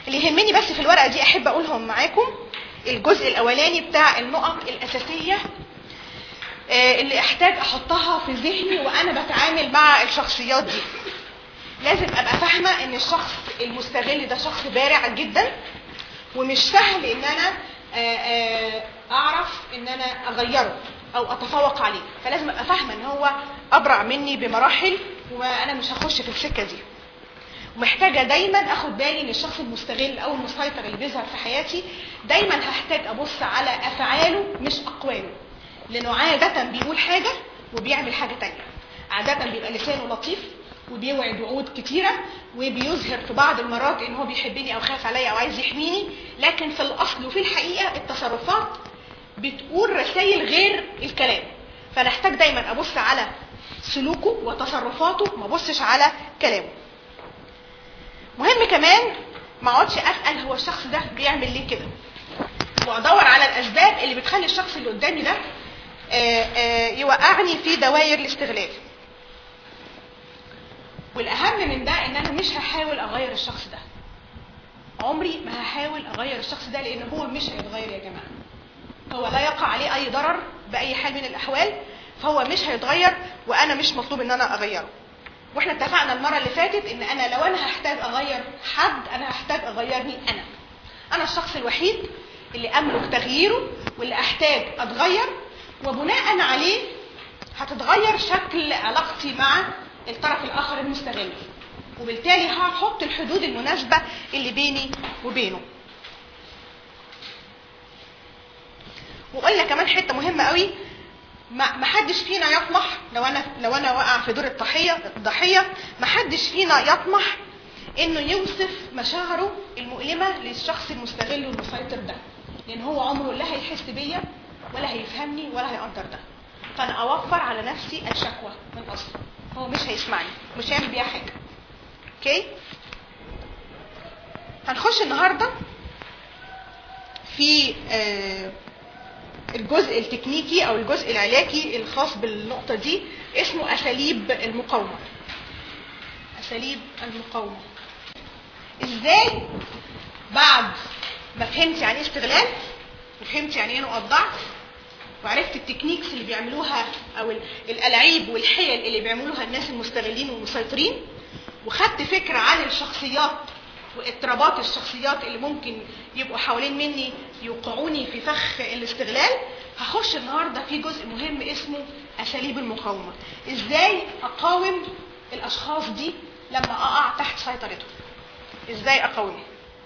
اللي يهمني بس في الورقه دي احب اقولهم معاكم. الجزء الاولاني بتاع النقط الاساسيه اللي احتاج احطها في ذهني وانا بتعامل مع الشخصيات دي. لازم ابقى فاهمه ان الشخص المستغل ده شخص بارع جدا، ومش سهل ان انا اعرف ان انا اغيره او اتفوق عليه. فلازم ابقى فاهمه ان هو ابرع مني بمراحل وانا مش هخش في السكه دي. ومحتاجه دايما اخد بالي ان الشخص المستغل او المسيطر اللي بيظهر في حياتي دايما هحتاج ابص على افعاله مش اقواله، لانه عاده بيقول حاجه وبيعمل حاجه تانية. عاده بيبقى لسانه لطيف وبيوعد وعود كتيره وبيظهر في بعض المرات ان هو بيحبني او خايف عليا او عايز يحميني، لكن في الاصل وفي الحقيقه التصرفات بتقول رسائل غير الكلام. فنحتاج دايما ابص على سلوكه وتصرفاته، ما ابصش على كلامه. مهم كمان ما اقعدش اسال هو الشخص ده بيعمل ليه كده، وادور على الاسباب اللي بتخلي الشخص اللي قدامي ده يوقعني في دوائر الاستغلال. والاهم من ده ان انا مش هحاول اغير الشخص ده. عمري ما هحاول اغير الشخص ده، لان هو مش هيتغير يا جماعه. هو لا يقع عليه اي ضرر باي حال من الاحوال، فهو مش هيتغير وانا مش مطلوب ان انا اغيره. واحنا اتفقنا المره اللي فاتت ان انا لو انا هحتاج اغير حد انا هحتاج اغيرني انا الشخص الوحيد اللي املك تغييره واللي احتاج اتغير، وبناء عليه هتتغير شكل علاقتي مع الطرف الاخر المستغل، وبالتالي هحط الحدود المناسبه اللي بيني وبينه. وقلنا كمان حته مهمه قوي، ما حدش فينا يطمح لو انا واقع في دور الضحيه، ما حدش فينا يطمح انه يوصف مشاعره المؤلمه للشخص المستغل والمسيطر ده، لان هو عمره لا هيحس بيا ولا هيفهمني ولا هيقدر ده. فانا اوفر على نفسي الشكوى من اصل. هو مش هيسمعني، مش هيعمل بيها حاجه. اوكي؟ هنخش النهارده في الجزء التكنيكي او الجزء العلاجي الخاص بالنقطه دي، اسمه اساليب المقاومه. اساليب المقاومه. ازاي بعد ما فهمت يعني ايه استغلال وفهمت يعني ايه نقط ضعف وعرفت التكنيكس اللي بيعملوها او الالعاب والحيل اللي بيعملوها الناس المستغلين والمسيطرين، وخدت فكره عن الشخصيات واضطرابات الشخصيات اللي ممكن يبقوا حوالين مني يوقعوني في فخ الاستغلال، هخش النهارده في جزء مهم اسمه اساليب المقاومه. ازاي اقاوم الاشخاص دي لما اقع تحت سيطرتهم؟ ازاي اقاومها؟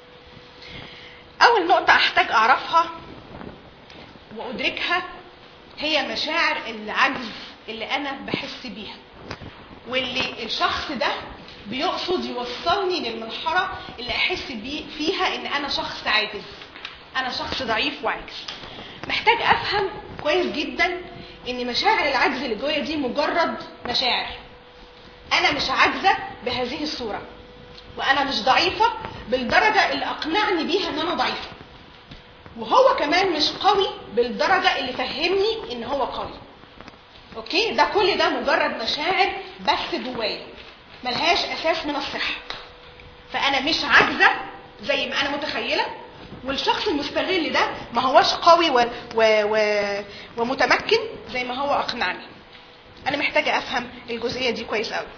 اول نقطه احتاج اعرفها وادركها هي مشاعر العجز اللي انا بحس بيها، واللي الشخص ده بيقصد يوصلني للمرحله اللي احس فيها ان انا شخص عاجز، انا شخص ضعيف وعاجز. محتاج افهم كويس جدا ان مشاعر العجز اللي جوايا دي مجرد مشاعر. انا مش عاجزه بهذه الصوره، وانا مش ضعيفه بالدرجه اللي اقنعني بيها ان انا ضعيفه، وهو كمان مش قوي بالدرجه اللي فهمني ان هو قوي. اوكي؟ ده كل ده مجرد مشاعر بس جوايا ملهاش اساس من الصحه. فانا مش عاجزه زي ما انا متخيله، والشخص المستغل ده ما هوش قوي ومتمكن زي ما هو اقنعني. انا محتاجه افهم الجزئيه دي كويس قوي.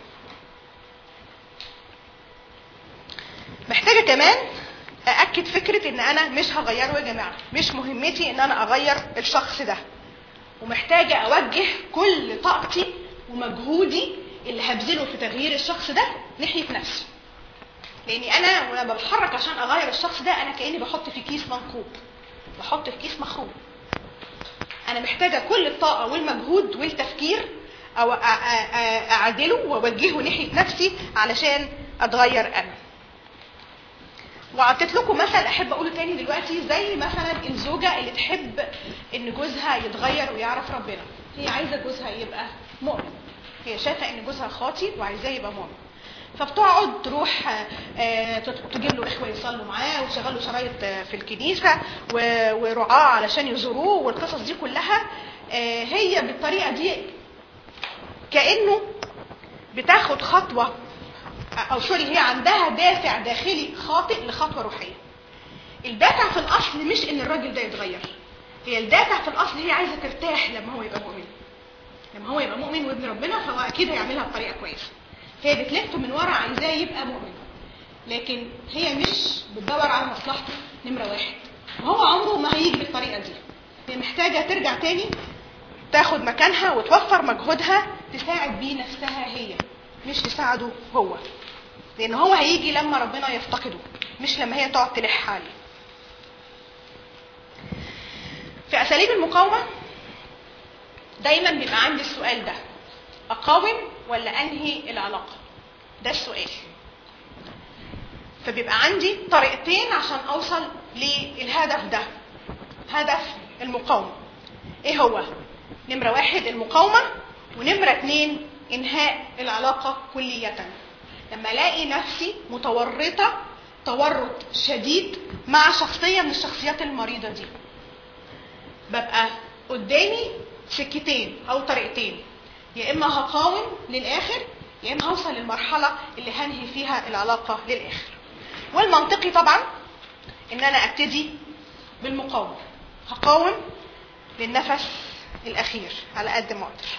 محتاجه كمان ااكد فكره ان انا مش هغيره يا جماعه، مش مهمتي ان انا اغير الشخص ده، ومحتاجه اوجه كل طاقتي ومجهودي اللي هبذله في تغيير الشخص ده ناحيه نفسي. لاني انا وانا بتحرك عشان اغير الشخص ده انا كاني بحط في كيس منقوب، بحط في كيس مخروم. انا محتاجه كل الطاقه والمجهود والتفكير او اعدله واوجهه ناحيه نفسي علشان اتغير انا. وعطيت لكم مثل احب اقوله تاني دلوقتي، زي مثلا الزوجه اللي تحب ان جوزها يتغير ويعرف ربنا. هي عايزه جوزها يبقى مؤمن، هي شايفه ان جوزها خاطي وعايزاه يبقى مؤمن، فبتقعد تروح تجيب له اخوه يصلوا معاه وتشغل له شرايط في الكنيسه ورعاه علشان يزوروه والقصص دي كلها. هي بالطريقه دي كانه بتاخد خطوه او سوري، هي عندها دافع داخلي خاطئ لخطوه روحيه. الدافع في الاصل مش ان الراجل ده يتغير، هي الدافع في الاصل هي عايزه ترتاح لما هو يبقى مؤمن. لما هو يبقى مؤمن وابن ربنا فهو اكيد هيعملها بطريقه كويسه، هي بتلف من ورا عايزاه يبقى مؤمن، لكن هي مش بتدور على مصلحته نمره واحد، وهو عمره ما هيجي بالطريقه دي. هي محتاجه ترجع تاني تاخد مكانها وتوفر مجهودها تساعد بيه نفسها هي، مش تساعده هو، لان هو هيجي لما ربنا يفتقده، مش لما هي تقعد تلح عليه. في اساليب المقاومه دايما بيبقى عندي السؤال ده: اقاوم ولا انهي العلاقه؟ ده السؤال. فبيبقى عندي طريقتين عشان اوصل للهدف ده، هدف المقاومه. ايه هو؟ نمره واحد المقاومه، ونمره اتنين انهاء العلاقه كليه. لما الاقي نفسي متورطه تورط شديد مع شخصيه من الشخصيات المريضه دي، ببقى قدامي سكتين او طريقتين: يا اما هقاوم للاخر، يا اما هوصل للمرحله اللي هنهي فيها العلاقه للاخر. والمنطقي طبعا ان انا ابتدي بالمقاومه، هقاوم للنفس الاخير على قد ما اقدر.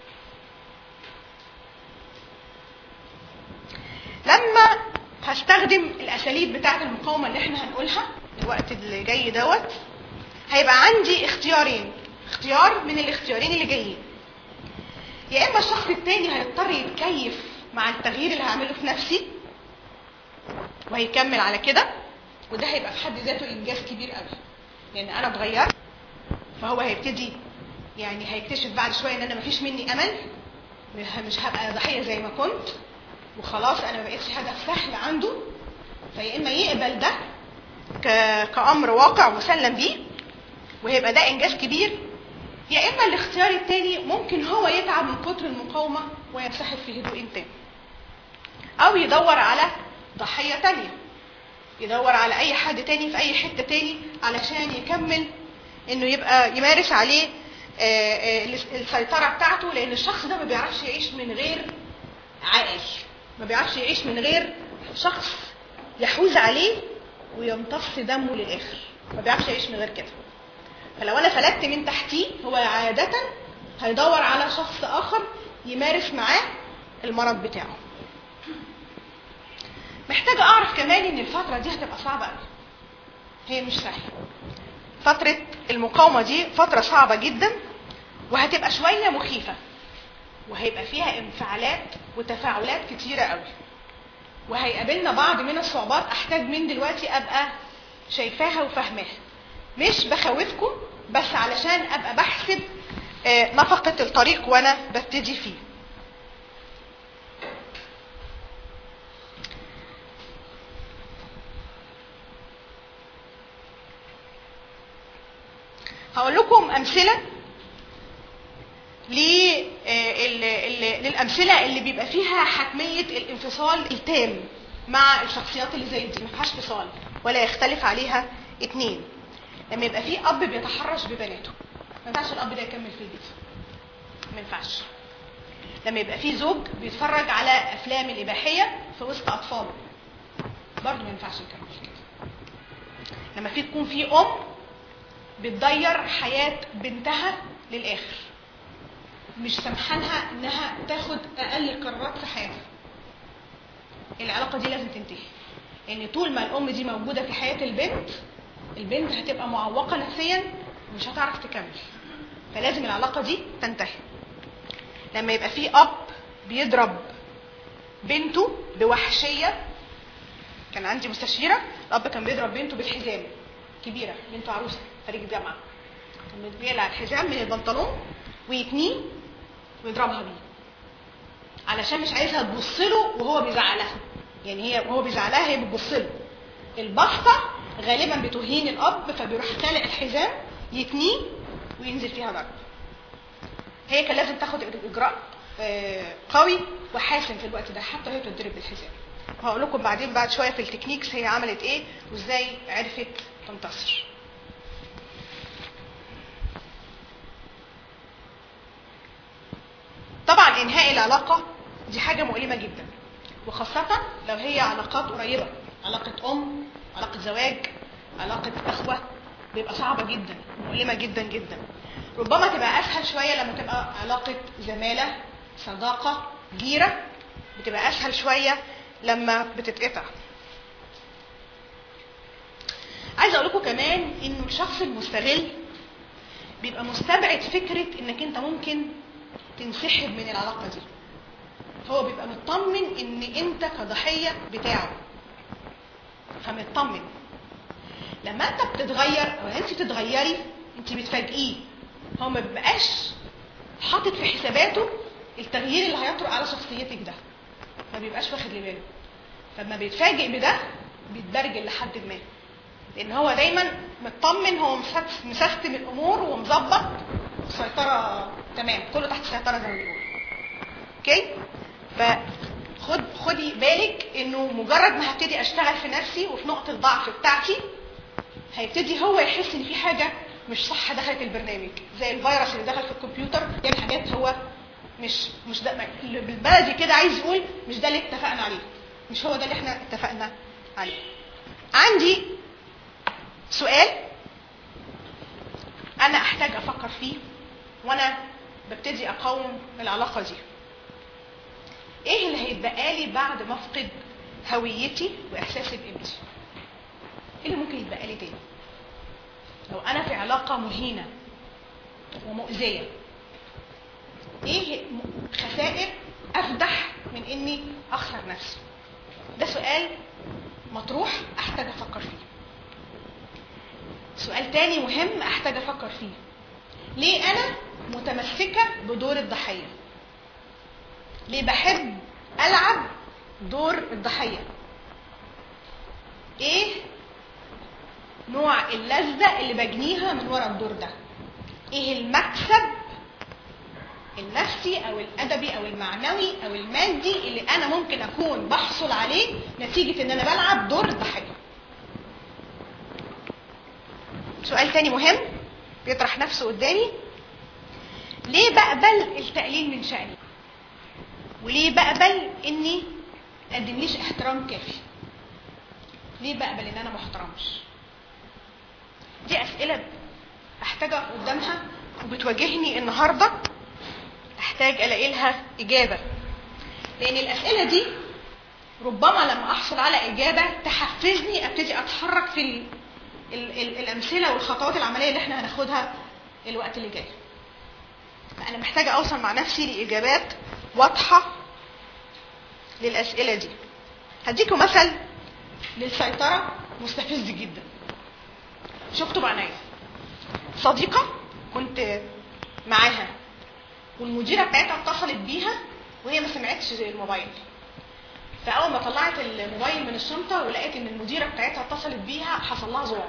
لما هستخدم الاساليب بتاعه المقاومه اللي احنا هنقولها الوقت اللي جاي دوت، هيبقى عندي اختيارين، اختيار من الاختيارين اللي جايين: يا اما الشخص التاني هيضطر يتكيف مع التغيير اللي هعمله في نفسي وهيكمل على كده، وده هيبقى في حد ذاته انجاز كبير قوي، لان انا اتغيرت، فهو هيبتدي يعني هيكتشف بعد شويه ان انا مفيش مني امل، مش هبقى ضحيه زي ما كنت وخلاص انا ما بقتش هدف سهل عنده. فيا اما يقبل ده كامر واقع مسلم بيه وهيبقى ده انجاز كبير، يا اما الاختيار التاني ممكن هو يتعب من كتر المقاومه وينسحب في هدوء تام، او يدور على ضحيه تانيه، يدور على اي حد تاني في اي حته تاني علشان يكمل انه يبقى يمارس عليه السيطره بتاعته، لان الشخص ده ما بيعرفش يعيش من غير عائل، ما بيعرفش يعيش من غير شخص يحوز عليه ويمتص دمه للاخر، ما بيعرفش يعيش من غير كده. فلو انا فلتت من تحتيه هو عاده هيدور على شخص اخر يمارس معاه المرض بتاعه. محتاجه اعرف كمان ان الفتره دي هتبقى صعبه قوي، هي مش سهله. فتره المقاومه دي فتره صعبه جدا، وهتبقى شويه مخيفه، وهيبقى فيها انفعالات وتفاعلات كتيره قوي، وهيقابلنا بعض من الصعوبات احتاج من دلوقتي ابقى شايفاها وفاهماها. مش بخوفكم، بس علشان ابقى بحسب نفقه الطريق وانا ببتدي فيه. هقول لكم امثله للامثله اللي بيبقى فيها حتميه الانفصال التام مع الشخصيات اللي زي دي، ما فيهاش فصال ولا يختلف عليها اتنين. لما يبقى في اب بيتحرش ببناته، ما ينفعش الاب ده يكمل في البيت، ما ينفعش. لما يبقى في زوج بيتفرج على افلام الاباحيه في وسط اطفاله، برضه ما ينفعش يكمل كده. لما تكون في ام بتضير حياه بنتها للاخر، مش سامحانها انها تاخد اقل القرارات في حياتها، العلاقه دي لازم تنتهي. لان طول ما الام دي موجوده في حياه البنت هتبقى معوقه نفسيا ومش هتعرف تكمل، فلازم العلاقه دي تنتهي. لما يبقى في اب بيضرب بنته بوحشيه، كان عندي مستشيره الاب كان بيضرب بنته بالحزام، كبيره بنته عروسه خريجه جامعه، كان بيقلع الحزام من البنطلون ويتنيه ويضربها بيه علشان مش عايزها تبص له وهو بيزعلها، يعني هي وهو بيزعلها هي بتبص له. البصه غالبا بتهين الاب، فبيروح خالق الحزام يتنيه وينزل فيها ضرب. هي كان لازم تاخد اجراء قوي وحاسم في الوقت ده حتى هي بتضرب بالحزام. هقول لكم بعدين بعد شويه في التكنيكس هي عملت ايه وازاي عرفت تنتصر. طبعا انهاء العلاقه دي حاجه مؤلمه جدا، وخاصة لو هي علاقات قريبة، علاقة علاقة زواج، علاقة أخوة، بيبقى صعبة جدا، مؤلمة جدا جدا. ربما تبقى أسهل شوية لما تبقى علاقة زمالة، صداقة، جيرة، بتبقى أسهل شوية لما بتتقطع. عايز أقول لكم كمان إنه الشخص المستغل بيبقى مستبعد فكرة إنك أنت ممكن تنسحب من العلاقة دي. هو بيبقى مطمن إن أنت كضحية بتاعه، فمطمن. لما أنت بتتغير أو أنت بتتغيري أنت بتفاجئيه، هو ما بيبقاش حاطط في حساباته التغيير اللي هيطرق على شخصيتك ده، ما بيبقاش واخد باله. فلما بيتفاجئ بده بيتبرجل لحد ما، لان هو دايما مطمن، هو مسستم الامور ومظبط السيطره تمام، كله تحت السيطره زي ما بيقولوا. اوكي؟ خدي بالك انه مجرد ما هبتدي اشتغل في نفسي وفي نقطه الضعف بتاعتي، هيبتدي هو يحس ان في حاجه مش صح دخلت البرنامج، زي الفيروس اللي دخل في الكمبيوتر يعمل حاجات هو مش ده بالبلدي كده، عايز يقول مش ده اللي اتفقنا عليه، مش هو ده اللي احنا اتفقنا عليه. عندي سؤال انا احتاج افكر فيه وانا ببتدي اقاوم العلاقه دي. ايه اللي هيتبقى لي بعد ما افقد هويتي واحساسي بقيمتي؟ ايه اللي ممكن يتبقى لي تاني لو انا في علاقه مهينه ومؤذيه؟ ايه خسائر افدح من اني اخسر نفسي؟ ده سؤال مطروح احتاج افكر فيه. سؤال تاني مهم احتاج افكر فيه، ليه انا متمسكه بدور الضحيه؟ ليه بحب العب دور الضحيه؟ ايه نوع اللذه اللي بجنيها من ورا الدور ده؟ ايه المكسب النفسي او الادبي او المعنوي او المادي اللي انا ممكن اكون بحصل عليه نتيجه ان انا بلعب دور الضحيه؟ سؤال تاني مهم بيطرح نفسه قدامي، ليه بقبل التقليل من شأني؟ وليه بقبل اني مقدمليش احترام كافي؟ ليه بقبل ان انا محترمش؟ دي اسئله احتاج قدامها وبتواجهني النهارده، احتاج الاقي لها اجابه، لان الاسئله دي ربما لما احصل على اجابه تحفزني ابتدي اتحرك في الامثله والخطوات العمليه اللي احنا هناخدها الوقت اللي جاي. فانا محتاجه اوصل مع نفسي لاجابات واضحه للاسئله دي. هديكم مثل للسيطره مستفز جدا شفته بعينيا. صديقه كنت معاها والمديره بتاعتها اتصلت بيها وهي ما سمعتش الموبايل، فاول ما طلعت الموبايل من الشنطه ولقيت ان المديره بتاعتها اتصلت بيها حصل لها ذعر،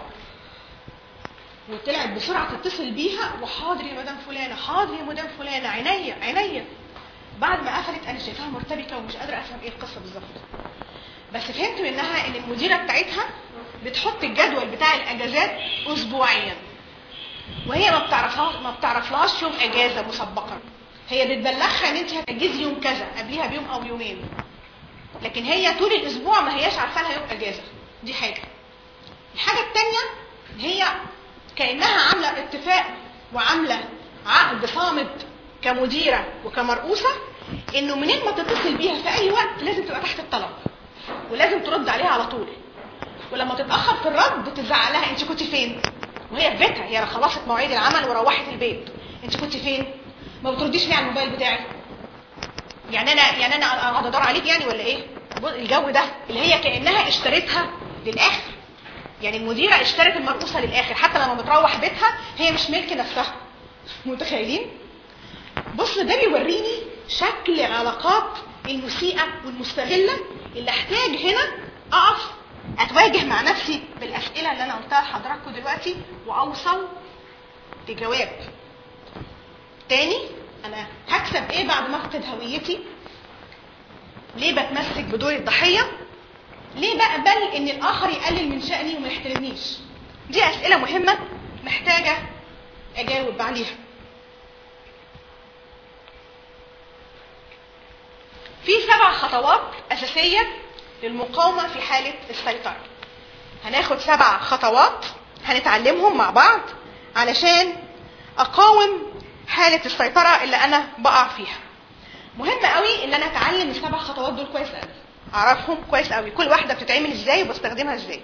وطلعت بسرعه تتصل بيها، وحاضر يا مدام فلانه، حاضر يا مدام فلانه، عينيا عينيا. بعد ما قفلت انا شايفاها مرتبكه ومش قادره افهم ايه القصه بالظبط، بس فهمت منها ان المديره بتاعتها بتحط الجدول بتاع الاجازات اسبوعيا، وهي ما بتعرفلهاش يوم اجازه مسبقا، هي بتبلغها ان انت هتجازي يوم كذا قبليها بيوم او يومين، لكن هي طول الاسبوع ما هياش عارفه لها يوم اجازه. دي حاجه. الحاجه الثانيه هي كانها عامله اتفاق وعامله عقد صامت كمديره وكمرؤوسه انه منين ما تتصل بيها في اي وقت لازم تبقى تحت الطلب ولازم ترد عليها على طول، ولما تتاخر في الرد تزعق لها انت كنت فين؟ وهي في بيتها، هي خلصت مواعيد العمل وروحت البيت، انت كنت فين؟ ما بترديش ليه على الموبايل بتاعي؟ يعني انا اقعد ادور عليك يعني ولا ايه؟ الجو ده اللي هي كانها اشتريتها للاخر، يعني المديره اشترت المرؤوسه للاخر، حتى لما بتروح بيتها هي مش ملك نفسها. متخيلين؟ بص ده بيوريني شكل العلاقات المسيئه والمستغله اللي احتاج هنا اقف اتواجه مع نفسي بالاسئله اللي انا قلتها لحضراتكم دلوقتي واوصل لجواب. تاني، انا هكسب ايه بعد ما افقد هويتي؟ ليه بتمسك بدور الضحيه؟ ليه بقبل ان الاخر يقلل من شأني وما يحترمنيش؟ دي اسئله مهمه محتاجه اجاوب عليها. في 7 خطوات اساسيه للمقاومه في حاله السيطره. هناخد 7 خطوات هنتعلمهم مع بعض علشان اقاوم حاله السيطره اللي انا بقع فيها. مهم قوي ان انا اتعلم ال7 خطوات دول كويس قوي، اعرفهم كويس قوي، كل واحده بتتعمل ازاي وبستخدمها ازاي.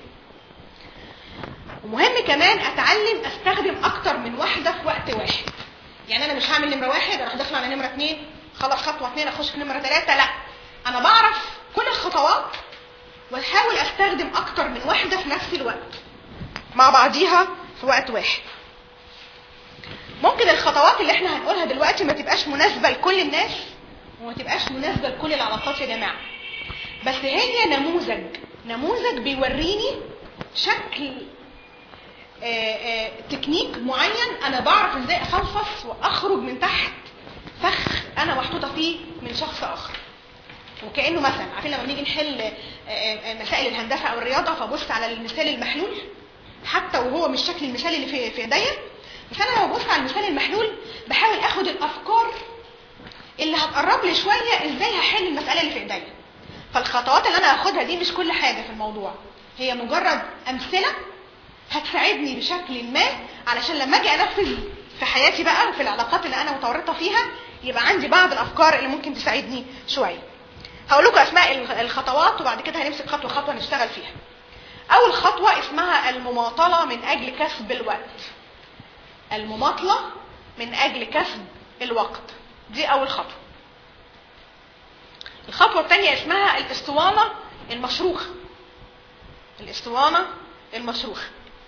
ومهم كمان اتعلم استخدم اكتر من واحده في وقت واحد. يعني انا مش هعمل نمره 1 اروح داخله على نمره 2 خلاص خطوه 2 اخش في نمره 3، لا، انا بعرف كل الخطوات واحاول استخدم اكتر من واحده في نفس الوقت مع بعضيها في وقت واحد. ممكن الخطوات اللي احنا هنقولها دلوقتي ما تبقاش مناسبه لكل الناس وما تبقاش مناسبه لكل العلاقات يا جماعه، بس هي نموذج بيوريني شكل تكنيك معين انا بعرف ازاي افلفص واخرج من تحت فخ انا محطوطه فيه من شخص اخر. وكانه مثلا عارفين لما بنيجي نحل مسائل الهندسه او الرياضه فبص على المثال المحلول حتى وهو مش شكل المثال اللي في ايديا، بس انا لما ببص على المثال المحلول بحاول اخد الافكار اللي هتقرب لي شويه ازاي هحل المساله اللي في ايديا. فالخطوات اللي انا هاخدها دي مش كل حاجه في الموضوع، هي مجرد امثله هتساعدني بشكل ما علشان لما اجي انفذ في حياتي بقى وفي العلاقات اللي انا متورطه فيها يبقى عندي بعض الافكار اللي ممكن تساعدني شويه. هقول لكم اسماء الخطوات وبعد كده هنمسك خطوه خطوه نشتغل فيها. اول خطوه اسمها المماطله من اجل كسب الوقت. المماطله من اجل كسب الوقت دي اول خطوه. الخطوه الثانيه اسمها الاسطوانه المشروخه. الاسطوانه المشروخه.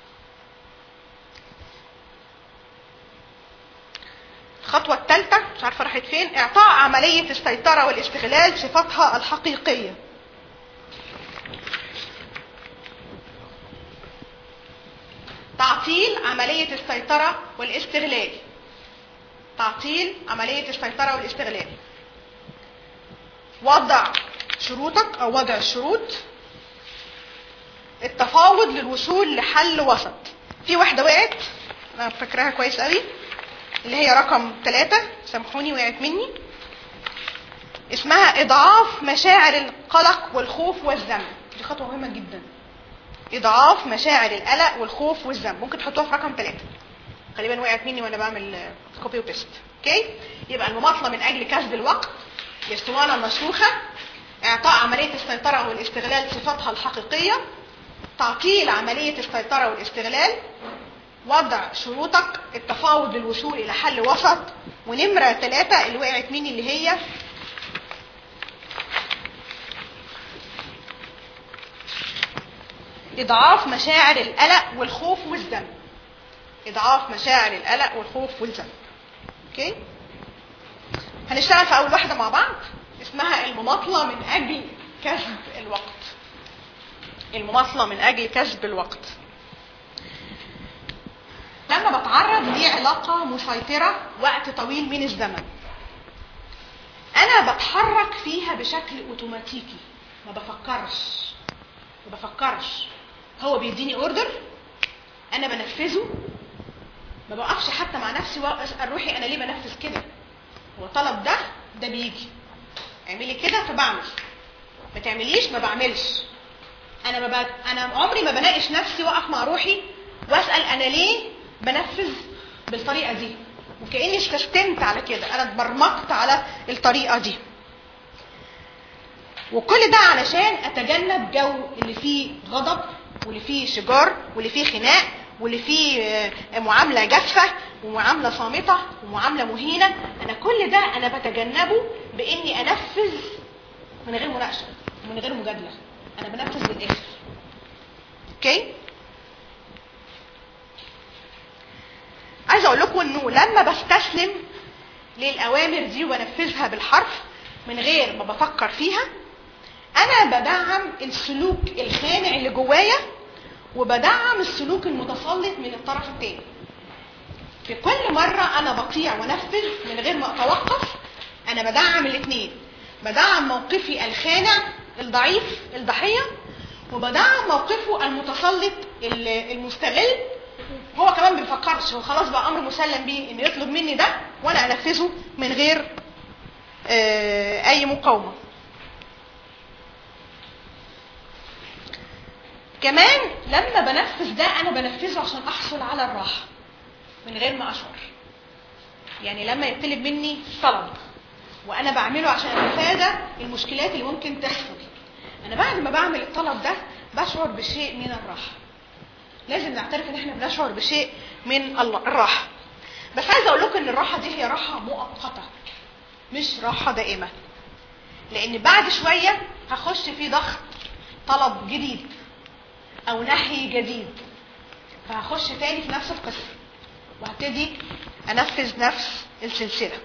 الخطوة الثالثة مش عارفة راحت فين، اعطاء عملية السيطرة والاستغلال صفتها الحقيقية. تعطيل عملية السيطرة والاستغلال. تعطيل عملية السيطرة والاستغلال. وضع شروطك او وضع الشروط. التفاوض للوصول لحل وسط. في واحدة وقعت انا فاكراها كويس قوي اللي هي رقم 3، سامحوني وقعت مني، اسمها اضعاف مشاعر القلق والخوف والذنب. دي خطوه مهمه جدا. اضعاف مشاعر القلق والخوف والذنب ممكن تحطوها في رقم 3. غالبا وقعت مني وانا بعمل كوبي وبيست. اوكي، يبقى المماطله من اجل كسب الوقت، الاسطوانه المشروخه، اعطاء عمليه السيطره والاستغلال صفتها الحقيقيه، تعطيل عمليه السيطره والاستغلال، وضع شروطك، التفاوض للوصول الى حل وسط، ونمرة 3 اللي وقعت مني اللي هي اضعاف مشاعر القلق والخوف والذنب. اضعاف مشاعر القلق والخوف والذنب. اوكي، هنشتغل في اول واحدة مع بعض اسمها المماطلة من اجل كسب الوقت. المماطلة من اجل كسب الوقت. لما بتعرض لعلاقة مسيطرة وقت طويل من الزمن انا بتحرك فيها بشكل اوتوماتيكي، ما بفكرش. هو بيديني اوردر انا بنفذه، ما بوقفش حتى مع نفسي واسال روحي انا ليه بنفذ كده، هو طلب ده بيجي اعملي كده فبعمل، ما تعمليش ما بعملش. انا عمري ما بناقش نفسي واقف مع روحي واسال انا ليه بنفذ بالطريقه دي، وكاني استسلمت على كده، انا اتبرمجت على الطريقه دي. وكل ده علشان اتجنب جو اللي فيه غضب واللي فيه شجار واللي فيه خناق واللي فيه معامله جافه ومعامله صامته ومعامله مهينه. انا كل ده انا بتجنبه باني انفذ من غير مناقشه ومن غير مجادله، انا بنفذ للاخر. اوكي، عايزه اقول لكم انه لما بستسلم للاوامر دي وبنفذها بالحرف من غير ما بفكر فيها انا بدعم السلوك الخانع اللي جوايا وبدعم السلوك المتسلط من الطرف الثاني. في كل مره انا بطيع وانفذ من غير ما اتوقف انا بدعم الاثنين، بدعم موقفي الخانع الضعيف الضحيه وبدعم موقفه المتسلط المستغل. هو كمان ما بيفكرش، هو خلاص بقى امر مسلم بيه انه يطلب مني ده وانا انفذه من غير اي مقاومه. كمان لما بنفذ ده انا بنفذه عشان احصل على الراحه من غير ما اشعر. يعني لما يطلب مني طلب وانا بعمله عشان اتفادى المشكلات اللي ممكن تحصل، انا بعد ما بعمل الطلب ده بشعر بشيء من الراحه. لازم نعترف ان احنا بنشعر بشيء من الراحه. بس عايزه اقول لكم ان الراحه دي هي راحه مؤقته مش راحه دائمه، لان بعد شويه هخش في ضغط طلب جديد او نهي جديد، فهخش تاني في نفس القصه وهبتدي انفذ نفس السلسله.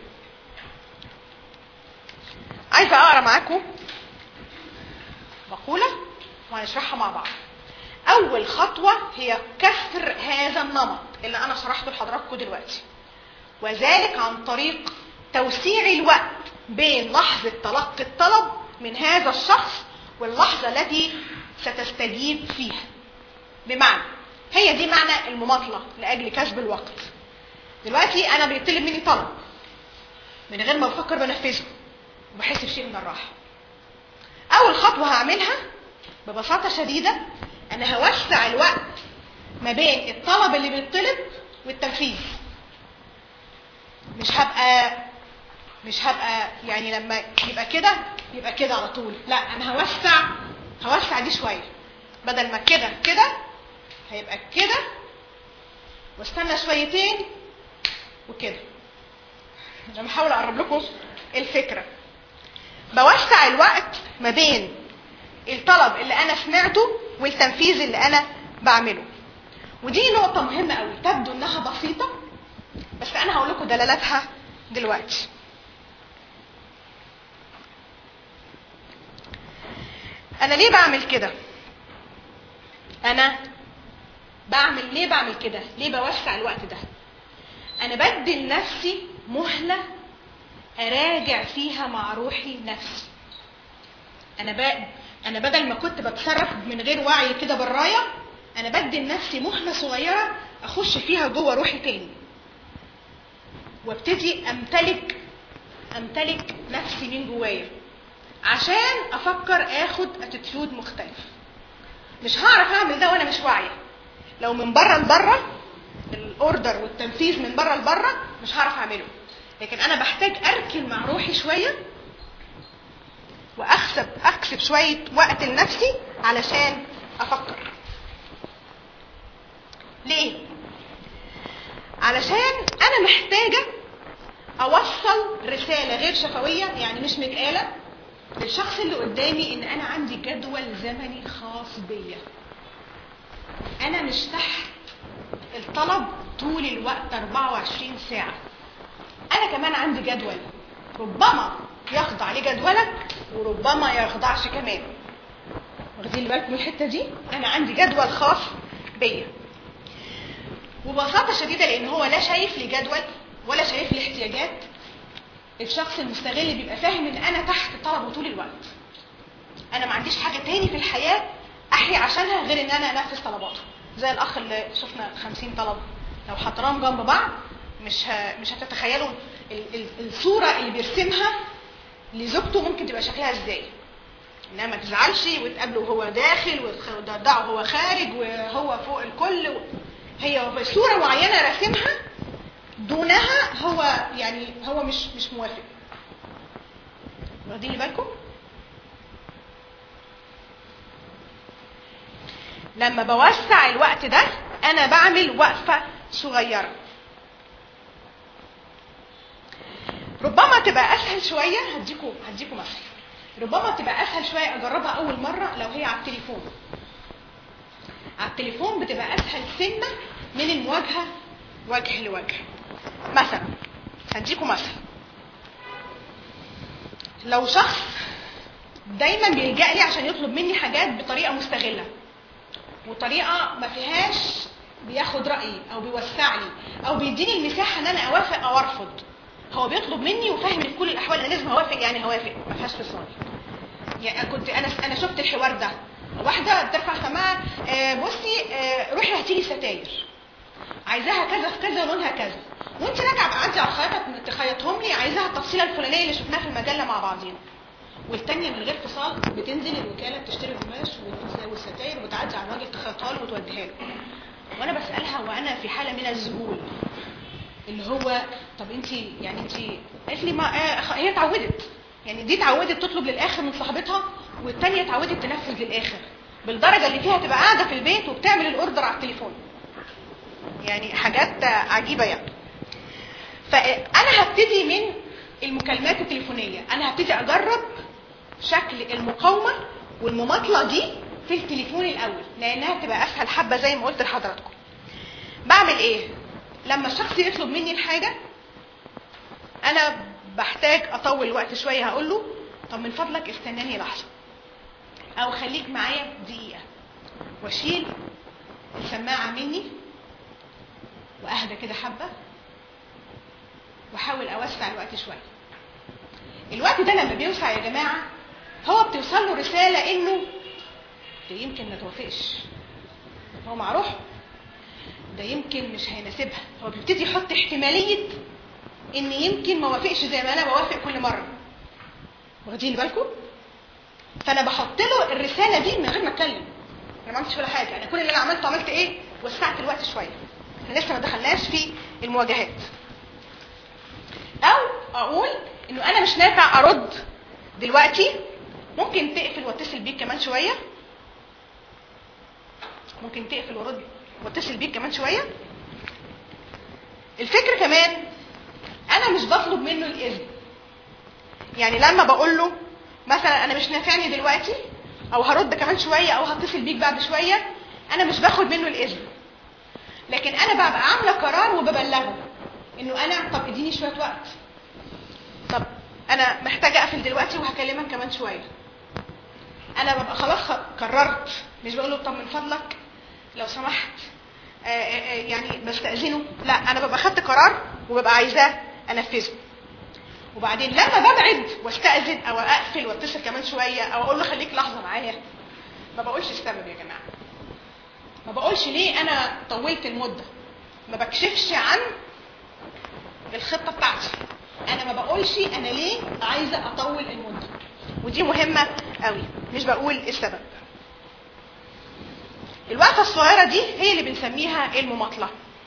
عايزه اقرا معاكم مقوله وهنشرحها مع بعض. اول خطوه هي كسر هذا النمط اللي انا شرحته لحضراتكم دلوقتي، وذلك عن طريق توسيع الوقت بين لحظه تلقي الطلب من هذا الشخص واللحظه التي ستستجيب فيها. بمعنى هي دي معنى المماطله لاجل كسب الوقت. دلوقتي انا بيطلب مني طلب من غير ما بفكر بنفذه وبحس بشيء من الراحه. اول خطوه هعملها ببساطه شديده انا هوسع الوقت ما بين الطلب اللي بيطلب والتنفيذ. مش هبقى يعني لما يبقى كده على طول، لا انا هوسع دي شويه. بدل ما كده هيبقى كده واستنى شويتين وكده. انا بحاول اقرب لكم الفكره. بوسع الوقت ما بين الطلب اللي انا سمعته والتنفيذ اللي انا بعمله. ودي نقطه مهمه قوي، تبدو انها بسيطه بس انا هقول لكم دلالاتها دلوقتي. انا ليه بعمل كده؟ ليه بعمل كده؟ ليه بوسع الوقت ده؟ انا بدي لنفسي مهله اراجع فيها مع روحي نفسي. انا بدل ما كنت بتصرف من غير وعي كده برايا، انا بدي لنفسي مهله صغيره اخش فيها جوه روحي تاني وابتدي امتلك نفسي من جوايا عشان افكر اخد اتيتيود مختلف. مش هعرف اعمل ده وانا مش واعيه. لو من بره لبره الاوردر والتنفيذ من بره لبره مش هعرف اعمله، لكن انا بحتاج اركن مع روحي شويه واكسب شويه وقت لنفسي علشان افكر. ليه؟ علشان انا محتاجه اوصل رساله غير شفويه، يعني مش متقاله، للشخص اللي قدامي ان انا عندي جدول زمني خاص بيا. انا مش تحت الطلب طول الوقت 24 ساعه. انا كمان عندي جدول ربما يخضع لجدولك وربما يخضعش كمان. واخدين بالكم من الحته دي؟ انا عندي جدول خاص بيا. وببساطه شديده لان هو لا شايف لي جدول ولا شايف لي احتياجات. الشخص المستغل بيبقى فاهم ان انا تحت طلبه طول الوقت. انا ما عنديش حاجه تاني في الحياه احيا عشانها غير ان انا انفذ طلباته. زي الاخ اللي شفنا 50 طلب لو حطيناهم جنب بعض مش هتتخيلوا الصوره اللي بيرسمها لزوجته ممكن تبقى شكلها ازاي. انها ما تزعلش وتقابله وهو داخل وتدعه وهو خارج وهو فوق الكل. هي في صوره معينه راسمها، دونها هو مش موافق. واخدين بالكم؟ لما بوسع الوقت ده انا بعمل وقفه صغيره. ربما تبقى اسهل شويه، هديكم مثل. ربما تبقى اسهل شويه اجربها اول مره لو هي على التليفون. على التليفون بتبقى اسهل سنه من المواجهه وجه لوجه. مثلا هديكم مثل. لو شخص دايما بيلجأ لي عشان يطلب مني حاجات بطريقه مستغله وطريقه ما فيهاش بياخد رايي او بيوسع لي او بيديني المساحه ان انا اوافق او ارفض. هو بيطلب مني وفاهم في كل الاحوال انا لازم اوافق، يعني هوافق ما فيهاش فصال. يعني انا شفت الحوار ده. واحده بترفع سماعه بصي روحي هاتي لي ستاير عايزاها كذا في كذا ولونها كذا، وانت راجعه بعدي على الخياطه تخيطهم لي عايزاها التفصيله الفلانيه اللي شفناها في المجله مع بعضينا. والتانية من غير اتصال بتنزل الوكاله بتشتري قماش والستاير وتعدي على الراجل تخيطها له وتوديها له. وانا بسالها وانا في حاله من الذهول اللي هو طب انت يعني انت قالت لي ما هي اتعودت، يعني دي اتعودت تطلب للاخر من صاحبتها والتانية اتعودت تنفذ للاخر بالدرجه اللي فيها تبقى قاعده في البيت وبتعمل الاوردر على التليفون. يعني حاجات عجيبه يعني. فانا هبتدي من المكالمات التليفونيه، انا هبتدي اجرب شكل المقاومه والمماطله دي في التليفون الاول لانها بتبقى اسهل حبه زي ما قلت لحضراتكم. بعمل ايه لما الشخص يطلب مني الحاجه؟ انا بحتاج اطول الوقت شويه، هقول له طب من فضلك استناني لحظه او خليك معايا دقيقه، واشيل السماعه مني واهدى كده حبه واحاول اوسع الوقت شويه. الوقت ده لما بيوسع يا جماعه هو بتوصل له رساله انه ده يمكن ما توافقش، هو مع روحه ده يمكن مش هيناسبها، هو بيبتدي يحط احتماليه ان يمكن ما وافقش زي ما انا بوافق كل مره. واخدين بالكم؟ فانا بحط له الرساله دي من غير ما اتكلم، انا ما عملتش ولا حاجه، انا كل اللي انا عملت ايه؟ وسعت الوقت شويه، احنا لسه ما دخلناش في المواجهات. او اقول انه انا مش نافع ارد دلوقتي، ممكن تقفل واتصل بيك كمان شويه، ممكن تقفل ورد واتصل بيك كمان شويه. الفكره كمان انا مش بطلب منه الاذن، يعني لما بقول له مثلا انا مش نافعني دلوقتي او هرد كمان شويه او هتصل بيك بعد شويه، انا مش باخد منه الاذن، لكن انا ببقى عامله قرار وببلغه انه انا طب اديني شويه وقت، طب انا محتاجه اقفل دلوقتي وهكلمك كمان شويه. انا ببقى خلاص قررت، مش بقول له طب من فضلك لو سمحت يعني بستأذنه، لا انا ببقى خدت قرار وببقى عايزاه انفذه. وبعدين لما ببعد واستأذن او اقفل واتصل كمان شويه او اقول له خليك لحظه معايا، ما بقولش السبب يا جماعه، ما بقولش ليه انا طولت المده، ما بكشفش عن الخطه بتاعتي، انا ما بقولش انا ليه عايزه اطول المده، ودي مهمه قوي، مش بقول السبب. الوقفه الصغيره دي هي اللي بنسميها المماطله.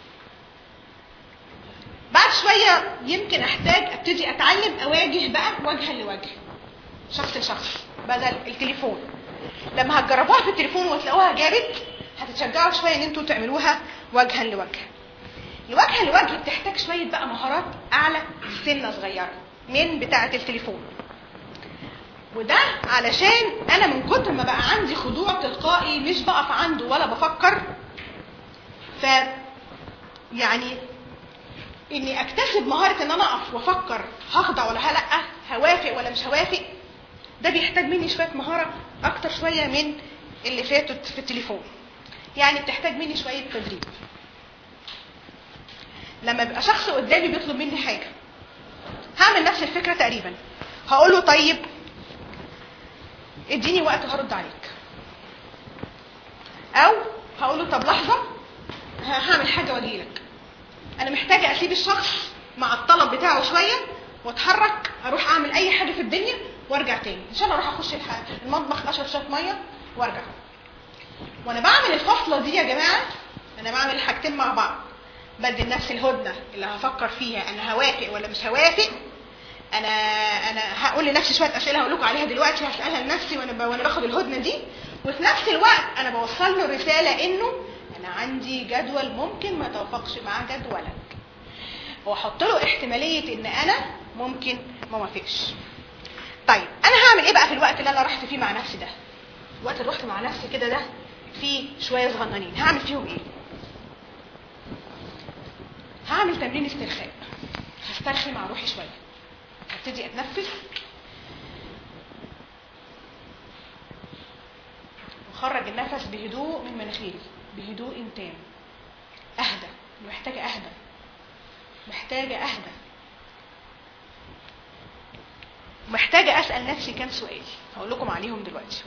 بعد شويه يمكن احتاج ابتدي اتعلم اواجه بقى وجها لوجه، شخص لشخص بدل التليفون. لما هتجربوها في التليفون وتلاقوها جابت، هتتشجعوا شويه ان انتوا تعملوها وجها لوجه. الوجه لوجه بتحتاج شويه بقى مهارات اعلى سنه صغيره من بتاعه التليفون، وده علشان انا من كتر ما بقى عندي خضوع تلقائي مش بقف عنده ولا بفكر، ف يعني اني اكتسب مهاره ان انا اقف وافكر هخضع ولا لا، هوافق ولا مش هوافق، ده بيحتاج مني شويه مهاره اكتر شويه من اللي فاتت في التليفون، يعني بتحتاج مني شويه تدريب. لما بيبقى شخص قدامي بيطلب مني حاجه هعمل نفس الفكره تقريبا، هقول له طيب اديني وقت وهرد عليك، او هقول له طب لحظه هعمل حاجه واجيلك. انا محتاجه اسيب الشخص مع الطلب بتاعه شويه واتحرك اروح اعمل اي حاجه في الدنيا وارجع تاني، ان شاء الله اروح اخش المطبخ اشرب شويه ميه وارجع. وانا بعمل الفصله دي يا جماعه انا بعمل حاجتين مع بعض، بدي لنفسي الهدنه اللي هفكر فيها انا هوافق ولا مش هوافق. انا هقول لنفسي شويه اسئله هقول لكم عليها دلوقتي هسالها لنفسي وانا باخد الهدنه دي، وفي نفس الوقت انا بوصل له رساله انه انا عندي جدول ممكن ما توافقش مع جدولك، واحط له احتماليه ان انا ممكن ما وافقش. طيب انا هعمل ايه بقى في الوقت اللي انا رحت فيه مع نفسي ده؟ الوقت اللي رحت مع نفسي كده ده فيه شويه صغننين، هعمل فيهم ايه؟ هعمل تمرين استرخاء، هسترخي مع روحي شويه، هبتدي اتنفس وخرج النفس بهدوء من مناخيري، بهدوء تام، اهدى، محتاجه اهدى، محتاجه اهدى، محتاجه اسال نفسي كام سؤال هقول لكم عليهم دلوقتي.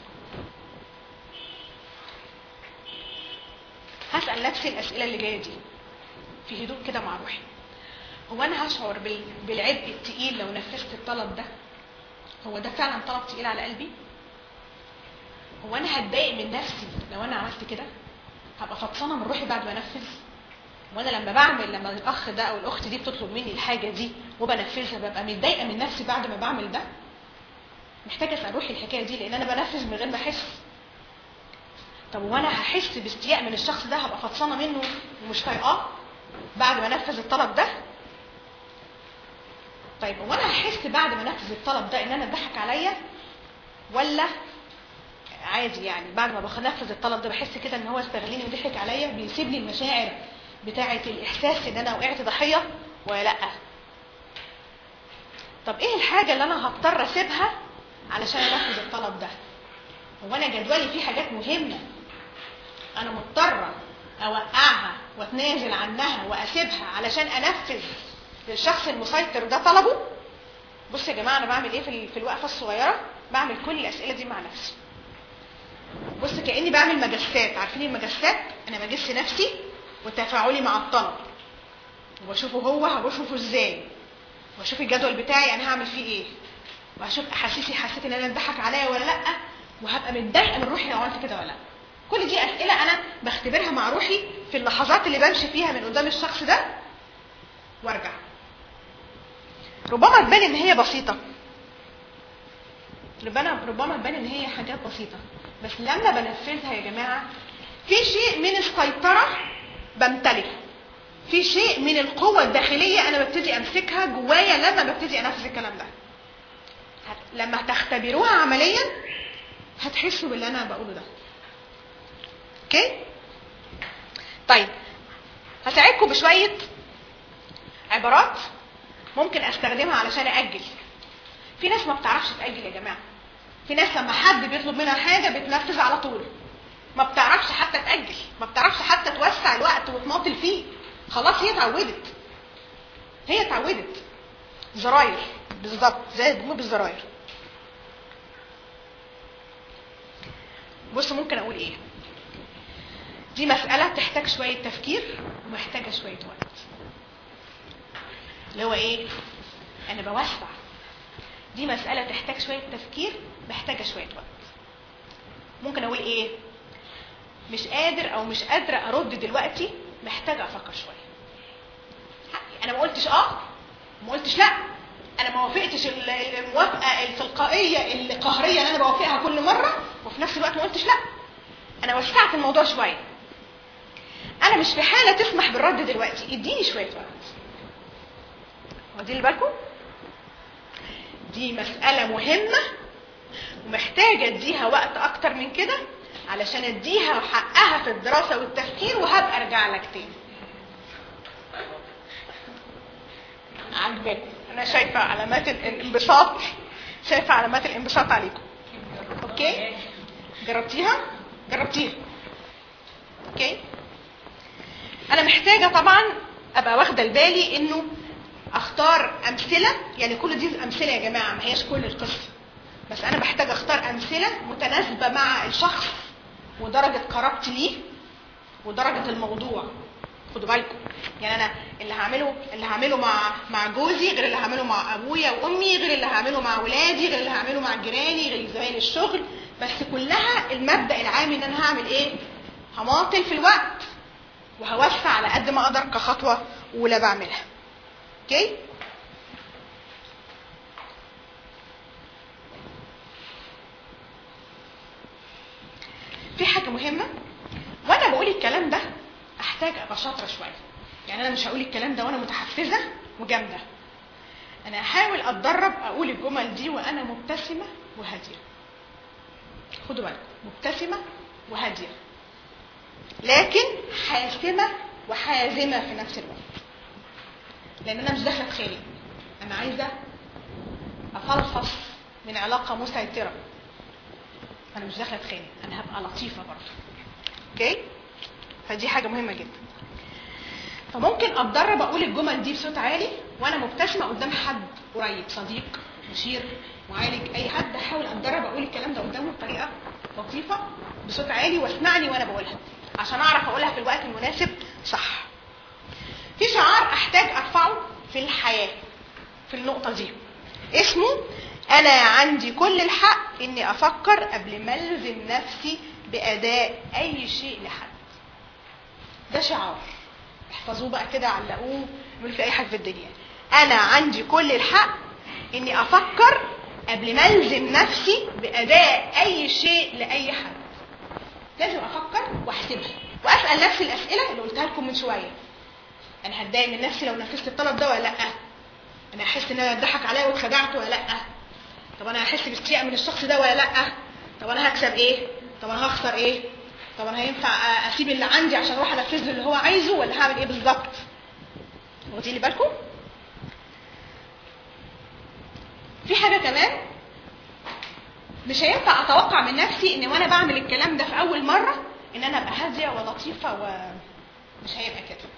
هسال نفسي الاسئله اللي جايه دي في هدوء كده مع روحي. هو انا هشعر بالعبء التقيل لو نفذت الطلب ده؟ هو ده فعلا طلب تقيل على قلبي؟ هو انا هتضايق من نفسي لو انا عملت كده؟ هبقى فطسانه من روحي بعد ما انفذ؟ وانا لما الاخ ده او الاخت دي بتطلب مني الحاجه دي وبنفذها ببقى متضايقه من نفسي بعد ما بعمل ده؟ محتاجه اسال روحي الحكايه دي، لان انا بنفذ من غير ما احس. طب وانا هحس باستياء من الشخص ده، هبقى فطسانه منه ومش طايقاه بعد ما انفذ الطلب ده؟ طيب وانا هحس بعد ما انفذ الطلب ده ان انا اتضحك عليا، ولا عادي يعني بعد ما بنفذ الطلب ده بحس كده ان هو استغلني وضحك عليا، بيسيب لي المشاعر بتاعه الاحساس ان انا وقعت ضحيه ولا لا؟ طب ايه الحاجه اللي انا هضطر اسيبها علشان انفذ الطلب ده؟ هو انا جدولي فيه حاجات مهمه انا مضطره اوقعها واتنازل عنها واسيبها علشان انفذ للشخص المسيطر ده طلبه؟ بصوا يا جماعه انا بعمل ايه في الوقفه الصغيره؟ بعمل كل الاسئله دي مع نفسي. بص كاني بعمل مجسات. عارفين المجسات؟ انا بجس نفسي وتفاعلي مع الطلب، وبشوفه هبشوفه ازاي، واشوف الجدول بتاعي انا هعمل فيه ايه، واشوف احاسيسي، حسيت ان انا اتضحك عليا ولا لا، وهبقى متضايقه من روحي لو عملت كده ولا لا. كل دي اسئله انا بختبرها مع روحي في اللحظات اللي بمشي فيها من قدام الشخص ده وارجع. ربما تبان ان هي بسيطه، ربما تبان ان هي حاجات بسيطه، بس لما بنفذها يا جماعه في شيء من السيطره بمتلكه، في شيء من القوه الداخليه انا ببتدي امسكها جوايا لما ببتدي انفذ الكلام ده. لما تختبروها عمليا هتحسوا باللي انا بقوله ده. اوكي؟ طيب هساعدكم بشويه عبارات ممكن استخدمها علشان اجل. في ناس ما بتعرفش تاجل يا جماعه. في ناس لما حد بيطلب منها حاجه بتنفذ على طول، ما بتعرفش حتى تاجل، ما بتعرفش حتى توسع الوقت وتماطل فيه. خلاص هي اتعودت. زراير بالظبط زي البنوك بالزراير. بص ممكن اقول ايه؟ دي مساله تحتاج شويه تفكير ومحتاجه شويه وقت. اللي هو ايه؟ انا بوسع. دي مساله تحتاج شويه تفكير، محتاجه شويه وقت. ممكن اقول ايه؟ مش قادر او مش قادره ارد دلوقتي، محتاجه افكر شويه. انا ما قلتش ما قلتش لا، انا ما وافقتش الموافقه التلقائيه القهريه اللي انا بوافقها كل مره، وفي نفس الوقت ما قلتش لا. انا وسعت الموضوع شويه. انا مش في حاله تسمح بالرد دلوقتي، اديني شويه وقت. واخدين بالكم؟ دي مساله مهمه ومحتاجه اديها وقت اكتر من كده علشان اديها حقها في الدراسه والتفكير، وهبقى ارجع لك تاني. عجبكم؟ انا شايفه علامات الانبساط عليكم. اوكي؟ جربتيها؟ اوكي؟ انا محتاجه طبعا ابقى واخده بالي انه اختار امثله، يعني كل دي امثله يا جماعه ما هياش كل القصه، بس انا بحتاج اختار امثله متناسبه مع الشخص ودرجه قرابتي ليه ودرجه الموضوع. خدوا بالكم، يعني انا اللي هعمله مع جوزي غير اللي هعمله مع ابويا وامي، غير اللي هعمله مع ولادي، غير اللي هعمله مع جيراني، غير زمايل الشغل، بس كلها المبدا العام ان انا هعمل ايه؟ هماطل في الوقت وهوسع على قد ما اقدر كخطوه اولى بعملها. اوكي؟ في حاجه مهمه وانا بقول الكلام ده احتاج ابقى شاطره شويه. يعني انا مش هقول الكلام ده وانا متحفزه وجامده. انا هحاول اتدرب اقول الجمل دي وانا مبتسمه وهاديه. خدوا بالكم، مبتسمه وهاديه، لكن حاسمه وحازمه في نفس الوقت. لان انا مش داخله اتخانق، انا عايزه افلفص من علاقه مسيطره. انا مش داخله اتخانق، انا هبقى لطيفه برضه. اوكي؟ فدي حاجه مهمه جدا. فممكن اتدرب اقول الجمل دي بصوت عالي وانا مبتسمه قدام حد قريب، صديق، مشير، معالج، اي حد. احاول اتدرب اقول الكلام ده قدامه بطريقه لطيفه بصوت عالي واسمعني وانا بقولها عشان اعرف اقولها في الوقت المناسب صح. في شعار احتاج ارفعه في الحياه في النقطه دي، اسمه انا عندي كل الحق اني افكر قبل ما الزم نفسي باداء اي شيء لحد. ده شعار احفظوه بقى كده، علقوه، اعملوا في اي حاجه في الدنيا. انا عندي كل الحق اني افكر قبل ما الزم نفسي باداء اي شيء لاي حد. لازم افكر واحسبها واسال نفسي الاسئله اللي قلتها لكم من شويه. انا هتضايق من نفسي لو نفذت الطلب ده ولا لا؟ انا هحس ان انا اتضحك عليا واتخدعت ولا لا؟ طب انا هحس باستياء من الشخص ده ولا لا؟ طب انا هكسب ايه؟ طب انا هخسر ايه؟ طب انا هينفع اسيب اللي عندي عشان اروح انفذ له اللي هو عايزه، ولا هعمل ايه بالظبط؟ واخدين لي بالكم؟ في حاجه كمان، مش هينفع اتوقع من نفسي ان وانا بعمل الكلام ده في اول مره ان انا ابقى هاديه ولطيفه، ومش هيبقى كده.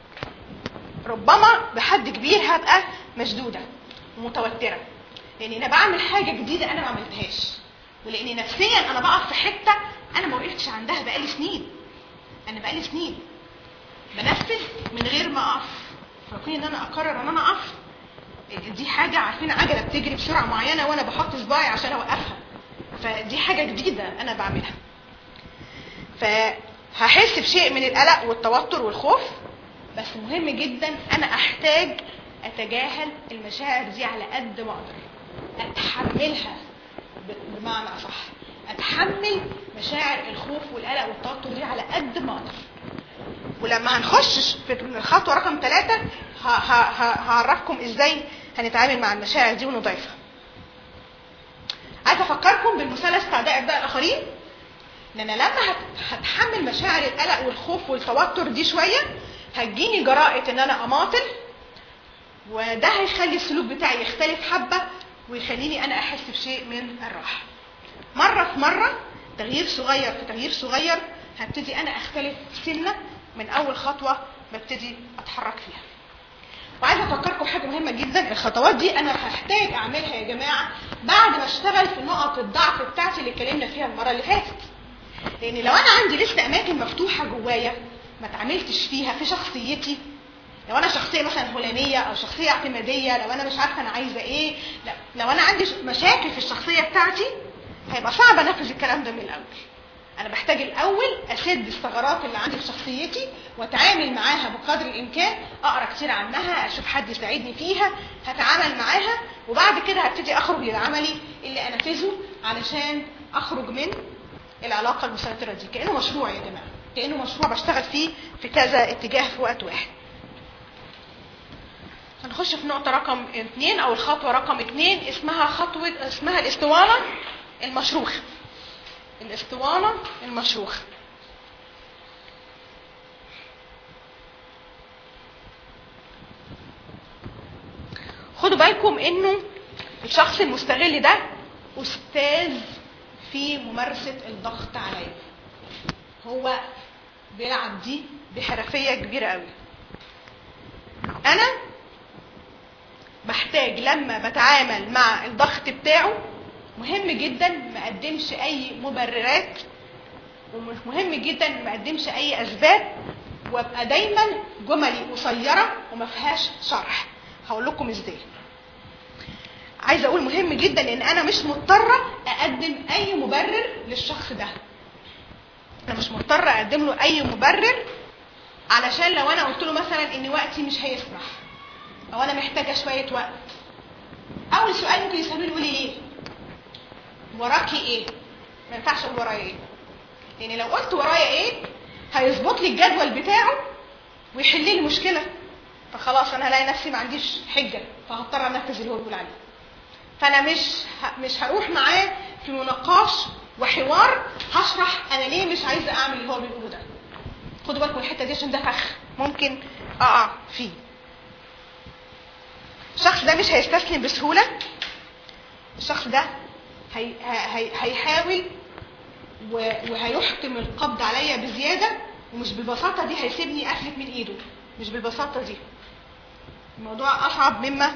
ربما بحد كبير هبقى مشدوده ومتوتره، لان انا بعمل حاجه جديده انا ما عملتهاش، ولاني نفسيا انا بقف في حته انا ما وقفتش عندها بقالي سنين. انا بقالي سنين بنفذ من غير ما اقف، فكون ان انا اقرر ان انا اقف، دي حاجه عارفين عجله بتجري بسرعه معينه وانا بحط صباعي عشان اوقفها، فدي حاجه جديده انا بعملها. فهحس بشيء من القلق والتوتر والخوف، بس مهم جدا انا احتاج اتجاهل المشاعر دي على قد ما اقدر، اتحملها بمعنى اصح، اتحمل مشاعر الخوف والقلق والتوتر دي على قد ما اقدر. ولما هنخش في الخطوه رقم 3 هعرفكم ازاي هنتعامل مع المشاعر دي ونضيفها. عايزه افكركم بالمثلث بتاع دائره بقى الاخرين، ان انا لما هتحمل مشاعر القلق والخوف والتوتر دي شويه هتجيني جرأة ان انا اماطل، وده هيخلي السلوك بتاعي يختلف حبه ويخليني انا احس بشيء من الراحه. مره في مره، تغيير صغير في تغيير صغير، هبتدي انا اختلف سنه من اول خطوه ببتدي اتحرك فيها. وعايزه افكركم حاجه مهمه جدا، الخطوات دي انا هحتاج اعملها يا جماعه بعد ما اشتغل في نقط الضعف بتاعتي اللي اتكلمنا فيها المره اللي فاتت. لان لو انا عندي لسه اماكن مفتوحه جوايا ما اتعاملتش فيها في شخصيتي، لو انا شخصيه مثلا هلاميه او شخصيه اعتماديه، لو انا مش عارفه انا عايزه ايه، لو انا عندي مشاكل في الشخصيه بتاعتي، هيبقى صعب انفذ الكلام ده من الاول. انا بحتاج الاول اسد الثغرات اللي عندي في شخصيتي واتعامل معاها بقدر الامكان، اقرا كتير عنها، اشوف حد يساعدني فيها، هتعامل معاها، وبعد كده هبتدي اخرج للعملي اللي انفذه علشان اخرج من العلاقه المسيطره دي. كانه مشروع يا جماعه، كانه مشروع بشتغل فيه في كذا اتجاه في وقت واحد. هنخش في نقطه رقم 2 او الخطوه رقم 2، اسمها الاسطوانه المشروخه. الاسطوانه المشروخه. خدوا بالكم انه الشخص المستغل ده استاذ في ممارسه الضغط عليا. هو بيلعب دي بحرفيه كبيره قوي. انا بحتاج لما بتعامل مع الضغط بتاعه مهم جدا ما اقدمش اي مبررات، ومهم جدا ما اقدمش اي اسباب، وابقى دايما جملي قصيره وما فيهاش شرح. هقول لكم ازاي. عايزه اقول مهم جدا ان انا مش مضطره اقدم اي مبرر للشخص ده. انا مش مضطره اقدم له اي مبرر، علشان لو انا قلت له مثلا ان وقتي مش هيسمح او انا محتاجه شويه وقت، اول سؤال ممكن يسالوني يقول لي ليه؟ وراكي ايه؟ ما ينفعش اقول ورايا ايه، لان لو قلت ورايا ايه هيظبط لي الجدول بتاعه ويحل لي المشكله، فخلاص انا هلاقي نفسي ما عنديش حجه، فهضطر انفذ اللي هو بيقول عليه. فانا مش هروح معاه في مناقش وحوار هشرح انا ليه مش عايزه اعمل اللي هو بيقوله ده. خدوا بالكم الحته دي عشان ده فخ ممكن اقع فيه. الشخص ده مش هيستسلم بسهوله. الشخص ده هيحاول وهيحكم القبض عليا بزياده، ومش بالبساطه دي هيسيبني افلت من ايده، مش بالبساطه دي. الموضوع اصعب مما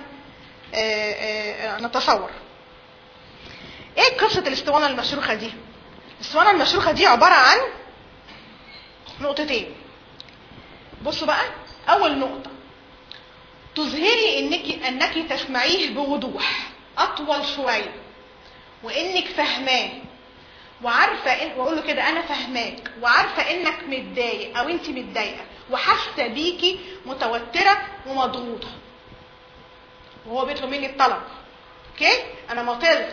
نتصور. ايه قصه الاسطوانه المشروخه دي؟ الاسطوانه المشروخه دي عباره عن نقطتين. بصوا بقى، اول نقطه تظهري انك تسمعيه بوضوح. اطول شويه وانك فاهماه وعارفه واقول له كده انا فاهماك وعارفه انك متضايق او انت متضايقه وحاسه بيكي متوتره ومضغوطه وهو بيطلب مني الطلب. اوكي انا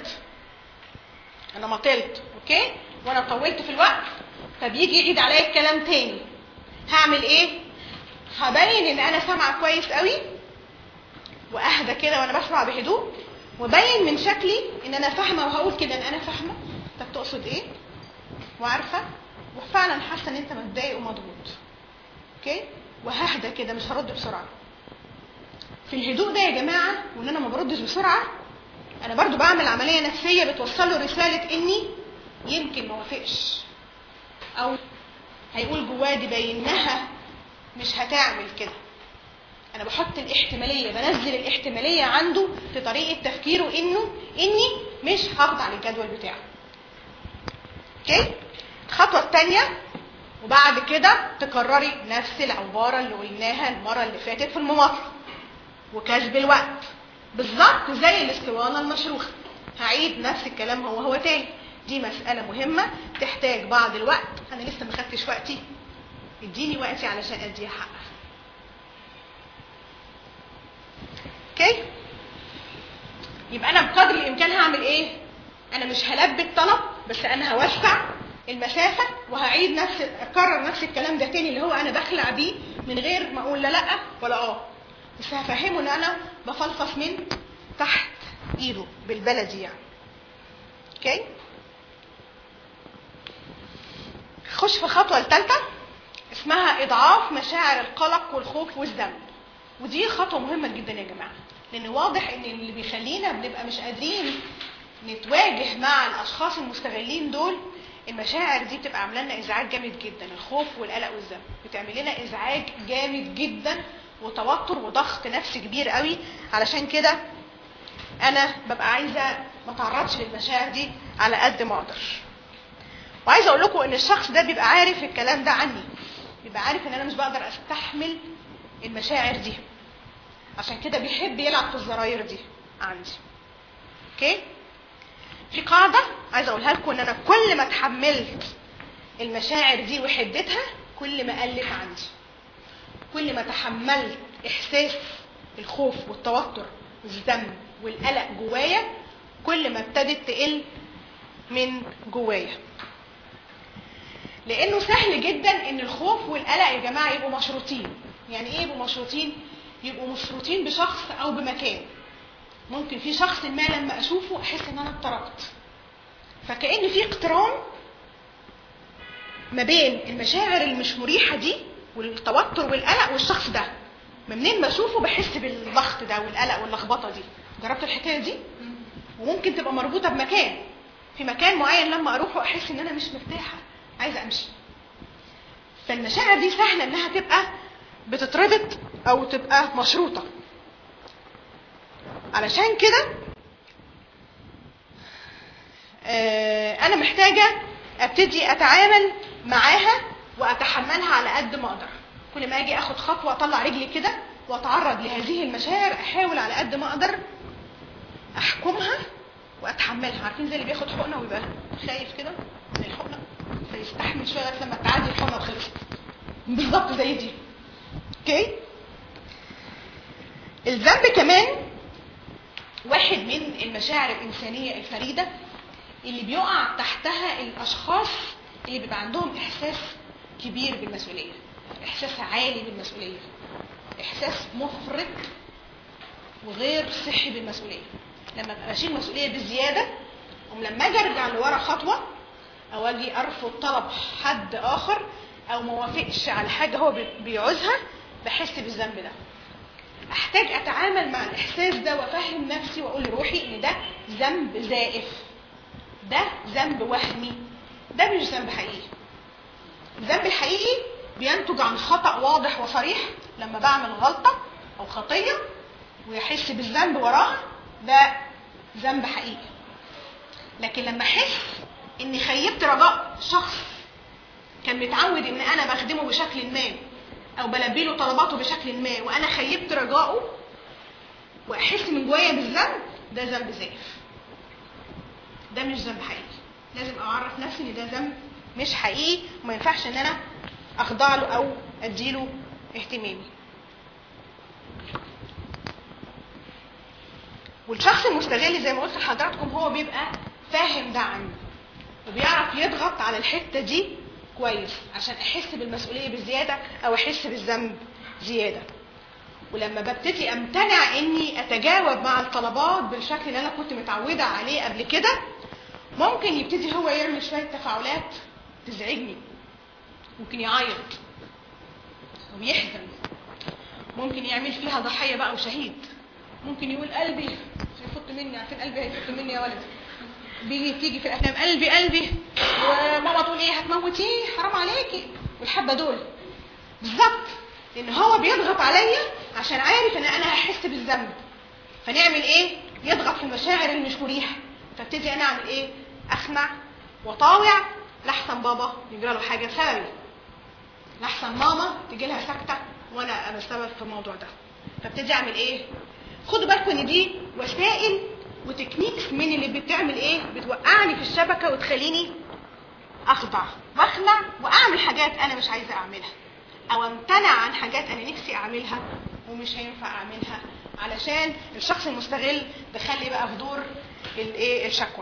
مطلت اوكي وانا طولت في الوقت، فبيجي يعيد عليا الكلام تاني. هعمل ايه؟ هبين ان انا سامعه كويس قوي واهدى كده وانا بسمع بهدوء وبين من شكلي ان انا فاهمه وهقول كده ان انا فاهمه انت بتقصد ايه وعارفه وفعلا حاسه ان انت متضايق ومضغوط. اوكي وههدى كده مش هرد بسرعه. في الهدوء ده يا جماعه وان انا ما بردش بسرعه انا برضو بعمل عمليه نفسيه بتوصل له رساله اني يمكن ما وافقش او هيقول جواه دي بينها مش هتعمل كده. انا بحط الاحتماليه، بنزل الاحتماليه عنده في طريقه تفكيره اني مش هخضع على الجدول بتاعه. اوكي الخطوه الثانيه وبعد كده تكرري نفس العباره اللي قلناها المره اللي فاتت في المماطله وكسب الوقت بالظبط زي الاسطوانه المشروخه. هعيد نفس الكلام هو تاني. دي مساله مهمه تحتاج بعض الوقت. انا لسه ما خدتش وقتي، اديني وقتي علشان اديها حقها. اوكي يبقى انا بقدر الامكان هعمل ايه؟ انا مش هلبي الطلب بس انا هوسع المسافه وهعيد اكرر نفس الكلام ده تاني اللي هو انا بخلع بيه من غير ما اقول لا ولا بس هفهمه ان انا بفلفص من تحت ايده بالبلدي يعني. اوكي خش في الخطوه الثالثه اسمها اضعاف مشاعر القلق والخوف والذنب. ودي خطوه مهمه جدا يا جماعه لان واضح ان اللي بيخلينا بنبقى مش قادرين نتواجه مع الاشخاص المستغلين دول المشاعر دي بتبقى عامله لنا ازعاج جامد جدا. الخوف والقلق والذنب بتعمل لنا ازعاج جامد جدا وتوتر وضغط نفسي كبير قوي. علشان كده انا ببقى عايزه ما اتعرضش للمشاعر دي على قد ما اقدر. وعايزه اقول لكم ان الشخص ده بيبقى عارف الكلام ده عني، بيبقى عارف ان انا مش بقدر استحمل المشاعر دي عشان كده بيحب يلعب في الزراير دي عندي. اوكي في قاعده عايزه اقولها لكم ان انا كل ما اتحملت المشاعر دي وحدتها كل ما قلت عندي. كل ما تحملت احساس الخوف والتوتر والذنب والقلق جوايا كل ما ابتدت تقل من جوايا. لانه سهل جدا ان الخوف والقلق يا جماعه يبقوا مشروطين. يعني ايه يبقوا مشروطين؟ يبقوا مشروطين بشخص او بمكان. ممكن في شخص ما لما اشوفه احس ان انا اضطربت، فكأن في اقتران ما بين المشاعر المش مريحه دي والتوتر والقلق والشخص ده. منين ما اشوفه بحس بالضغط ده والقلق واللخبطه دي. جربت الحكايه دي؟ وممكن تبقى مربوطه بمكان، في مكان معين لما اروحه احس ان انا مش مرتاحه عايزه امشي. فالمشاعر دي سهله انها تبقى بتتربط او تبقى مشروطه. علشان كده انا محتاجه ابتدي اتعامل معاها واتحملها على قد ما اقدر. كل ما اجي اخد خطوه اطلع رجلي كده واتعرض لهذه المشاعر احاول على قد ما اقدر احكمها واتحملها. عارفين زي اللي بياخد حقنه ويبقى خايف كده من الحقنه فيستحمل شويه لغايه لما تعدي الحقنه وخلصت. بالظبط زي دي. اوكي الذنب كمان واحد من المشاعر الانسانيه الفريده اللي بيقع تحتها الاشخاص اللي بيبقى عندهم احساس كبير بالمسؤوليه، احساس عالي بالمسؤوليه، احساس مفرط وغير صحي بالمسؤوليه. لما ابقى بشيل مسؤوليه بزياده ولما اجي ارجع لورا خطوه او اجي ارفض طلب حد اخر او ما وافقش على حاجه هو بيعوزها بحس بالذنب ده. احتاج اتعامل مع الاحساس ده وافهم نفسي واقول لروحي ان ده ذنب زائف، ده ذنب وهمي، ده مش ذنب حقيقي. الذنب الحقيقي بينتج عن خطأ واضح وصريح. لما بعمل غلطه او خطيه ويحس بالذنب وراها ده ذنب حقيقي. لكن لما احس اني خيبت رجاء شخص كان متعود ان انا بخدمه بشكل ما او بلبي له طلباته بشكل ما وانا خيبت رجائه واحس من جوايا بالذنب ده ذنب زائف، ده مش ذنب حقيقي. لازم اعرف نفسي ان ده ذنب مش حقيقي وما ينفعش ان انا اخضع له او اديله اهتمامي. والشخص المستغل زي ما قلت لحضراتكم هو بيبقى فاهم ده عني وبيعرف يضغط على الحته دي كويس عشان احس بالمسؤوليه بزياده او احس بالذنب زياده. ولما ببتدي امتنع اني اتجاوب مع الطلبات بالشكل اللي انا كنت متعوده عليه قبل كده، ممكن يبتدي هو يعمل شويه تفاعلات تزعجني. ممكن يعيط ويحزن، ممكن يعمل فيها ضحيه بقى وشهيد، ممكن يقول قلبي هيفط مني. عارفين قلبي هيفط مني يا ولد؟ تيجي في الافلام قلبي قلبي، وماما تقول ايه هتموتيه حرام عليكي والحبه دول بالظبط، لان هو بيضغط عليا عشان عارف ان انا هحس بالذنب. فنعمل ايه؟ يضغط في المشاعر اللي مش مريحه. فابتدي انا اعمل ايه؟ اخنع وطاوع لحسن بابا يجرى له حاجه بسببي، لحسن ماما تيجي لها سكته وانا السبب في الموضوع ده. فابتدي اعمل ايه؟ خدوا بالكم ان دي وسائل وتكنيكس من اللي بتعمل ايه؟ بتوقعني في الشبكه وتخليني اخضع واخنع واعمل حاجات انا مش عايزه اعملها، او امتنع عن حاجات انا نفسي اعملها ومش هينفع اعملها، علشان الشخص المستغل دخلي بقى في دور الايه؟ الشكوى.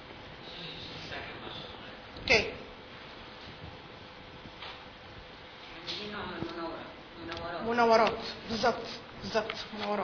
اوكي. منورات بالظبط بالظبط، منورات.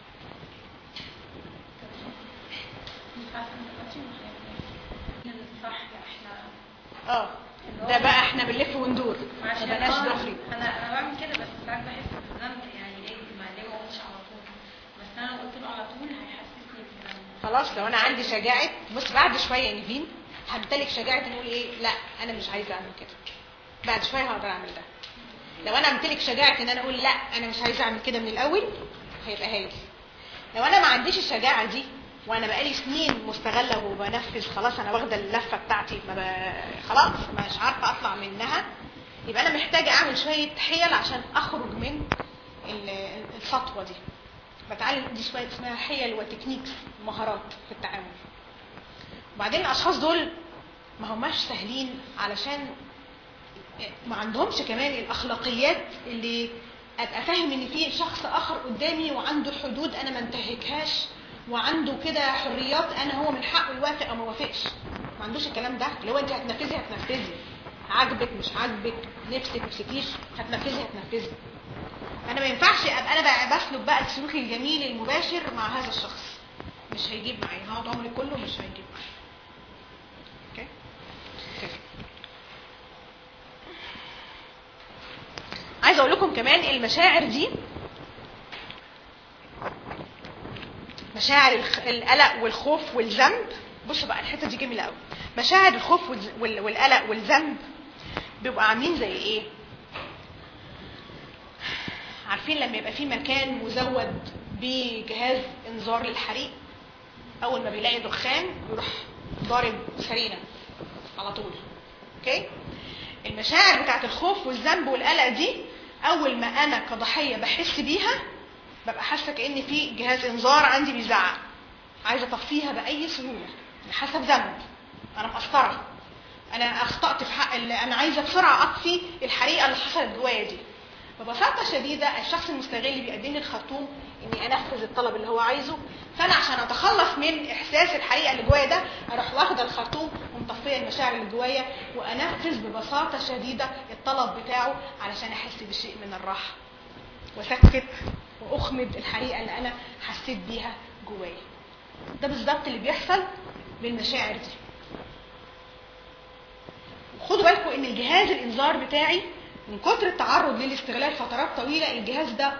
ده بقى احنا بنلف وندور ما بقناش دغري. انا بعمل كده بس ساعات بحس بالذنب، يعني ليه ما قلتش على طول، بس انا قلت له على طول هيحسسني بالذنب. خلاص لو انا عندي شجاعه، بص بعد شويه يا نيفين همتلك شجاعه نقول ايه؟ لا انا مش عايزه اعمل كده. بعد شويه هقدر اعمل ده. لو انا امتلك شجاعه ان انا اقول لا انا مش عايزه اعمل كده من الاول هيبقى هايل. لو انا ما عنديش الشجاعه دي وانا بقالي سنين مستغله وبنفذ، خلاص انا واخده اللفه بتاعتي خلاص مش عارفه اطلع منها، يبقى انا محتاجه اعمل شويه حيل عشان اخرج من الخطوه دي. بتعلم دي شويه اسمها حيل وتكنيكس ومهارات في التعامل. وبعدين الاشخاص دول ما هماش سهلين علشان ما عندهمش كمان الاخلاقيات اللي ابقى فاهم ان في شخص اخر قدامي وعنده حدود انا ما انتهكهاش وعنده كده حريات انا هو من حقه يوافق او ما يوافقش. ما عندوش الكلام ده. لو انت هتنفذي عاجبك مش عاجبك، نفسك نفسكيش، هتنفذي. انا ما ينفعش ابقى انا بسلك بقى السلوك الجميل المباشر مع هذا الشخص، مش هيجيب معايا، هقعد عمري كله مش هيجيب معايا. اوكي. عايزه اقول لكم كمان المشاعر دي، مشاعر القلق والخوف والذنب. بصوا بقى الحته دي جميله قوي. مشاعر الخوف والقلق والذنب بيبقوا عاملين زي ايه؟ عارفين لما يبقى في مكان مزود بجهاز انذار للحريق، اول ما بيلاقي دخان يروح ضارب سرينا على طول. اوكي. المشاعر بتاعت الخوف والذنب والقلق دي اول ما انا كضحيه بحس بيها ببقى حاسه كأن في جهاز انذار عندي بيزعق، عايزه اطفيها باي سهوله. حاسه بذنب، انا مقصره، انا اخطات في حق انا عايزه بسرعه اطفي الحريقه اللي حصلت جوايا دي. ببساطه شديده الشخص المستغل بيقدم لي الخرطوم اني انفذ الطلب اللي هو عايزه، فانا عشان اتخلص من احساس الحريقه اللي جوايا ده اروح واخده الخرطوم ومطفيه المشاعر اللي جوايا وانفذ ببساطه شديده الطلب بتاعه علشان احس بشيء من الراحه واسكت واخمد الحريقه اللي انا حسيت بيها جوايا. ده بالظبط اللي بيحصل بالمشاعر دي. خدوا بالكم ان الجهاز الانذار بتاعي من كتر التعرض للاستغلال فترات طويله الجهاز ده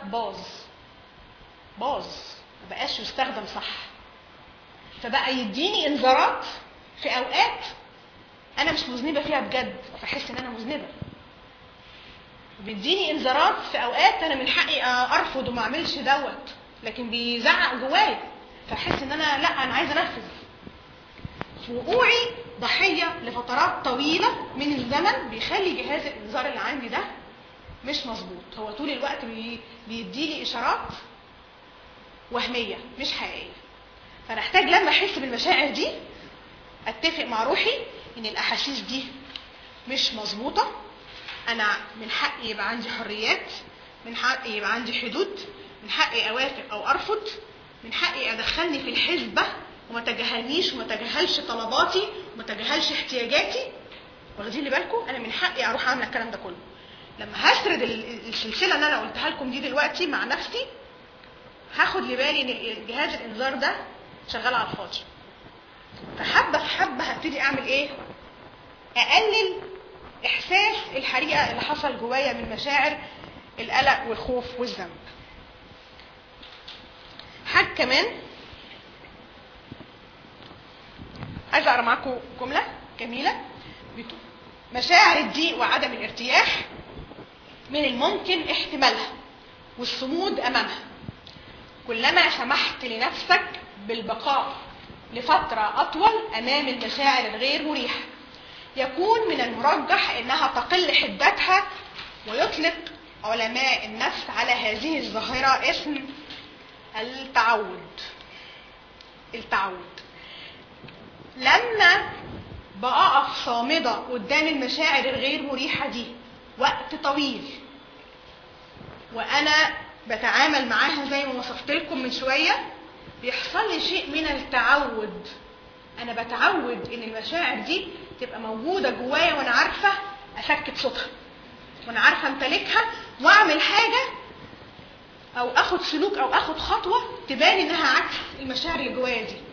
باظ مبقاش يستخدم صح، فبقى يديني انذارات في اوقات انا مش مذنبه فيها بجد، فاحس ان انا مذنبه. بيديني انذارات في اوقات انا من حقي ارفض وما اعملش دوت، لكن بيزعق جوايا فاحس ان انا لا انا عايزه انفذ. وقوعي ضحيه لفترات طويله من الزمن بيخلي جهاز الانذار اللي عندي ده مش مظبوط. هو طول الوقت بيديلي اشارات وهميه مش حقيقيه. فانا احتاج لما احس بالمشاعر دي اتفق مع روحي ان الاحاسيس دي مش مظبوطه، انا من حقي يبقى عندي حريات، من حقي يبقى عندي حدود، من حقي اوافق او ارفض، من حقي ادخلني في الحسبه وما تجاهلنيش وما تجاهلش طلباتي وما تجاهلش احتياجاتي. واخدين بالكم؟ انا من حقي اروح اعمل الكلام ده كله. لما هسرد السلسله اللي انا قلتها لكم دي دلوقتي مع نفسي، هاخد لبالي ان جهاز الانذار ده شغال على الفاضي. فحبه في حبه هبتدي اعمل ايه؟ اقلل احساس الحريقه اللي حصل جوايا من مشاعر القلق والخوف والذنب. حاجه كمان عايزه اقرا معاكم جمله جميله بتقول: مشاعر الضيق وعدم الارتياح من الممكن احتمالها والصمود امامها. كلما سمحت لنفسك بالبقاء لفتره اطول امام المشاعر الغير مريحه، يكون من المرجح انها تقل حدتها. ويطلق علماء النفس على هذه الظاهره اسم التعود. التعود. لما بقف صامده قدام المشاعر الغير مريحه دي وقت طويل وانا بتعامل معاها زي ما وصفت لكم من شويه، بيحصل لي شيء من التعود. انا بتعود ان المشاعر دي تبقى موجوده جوايا وانا عارفه اسكت صوتها وانا عارفه امتلكها واعمل حاجه او اخد سلوك او اخد خطوه تبان انها عكس المشاعر اللي جوايا دي.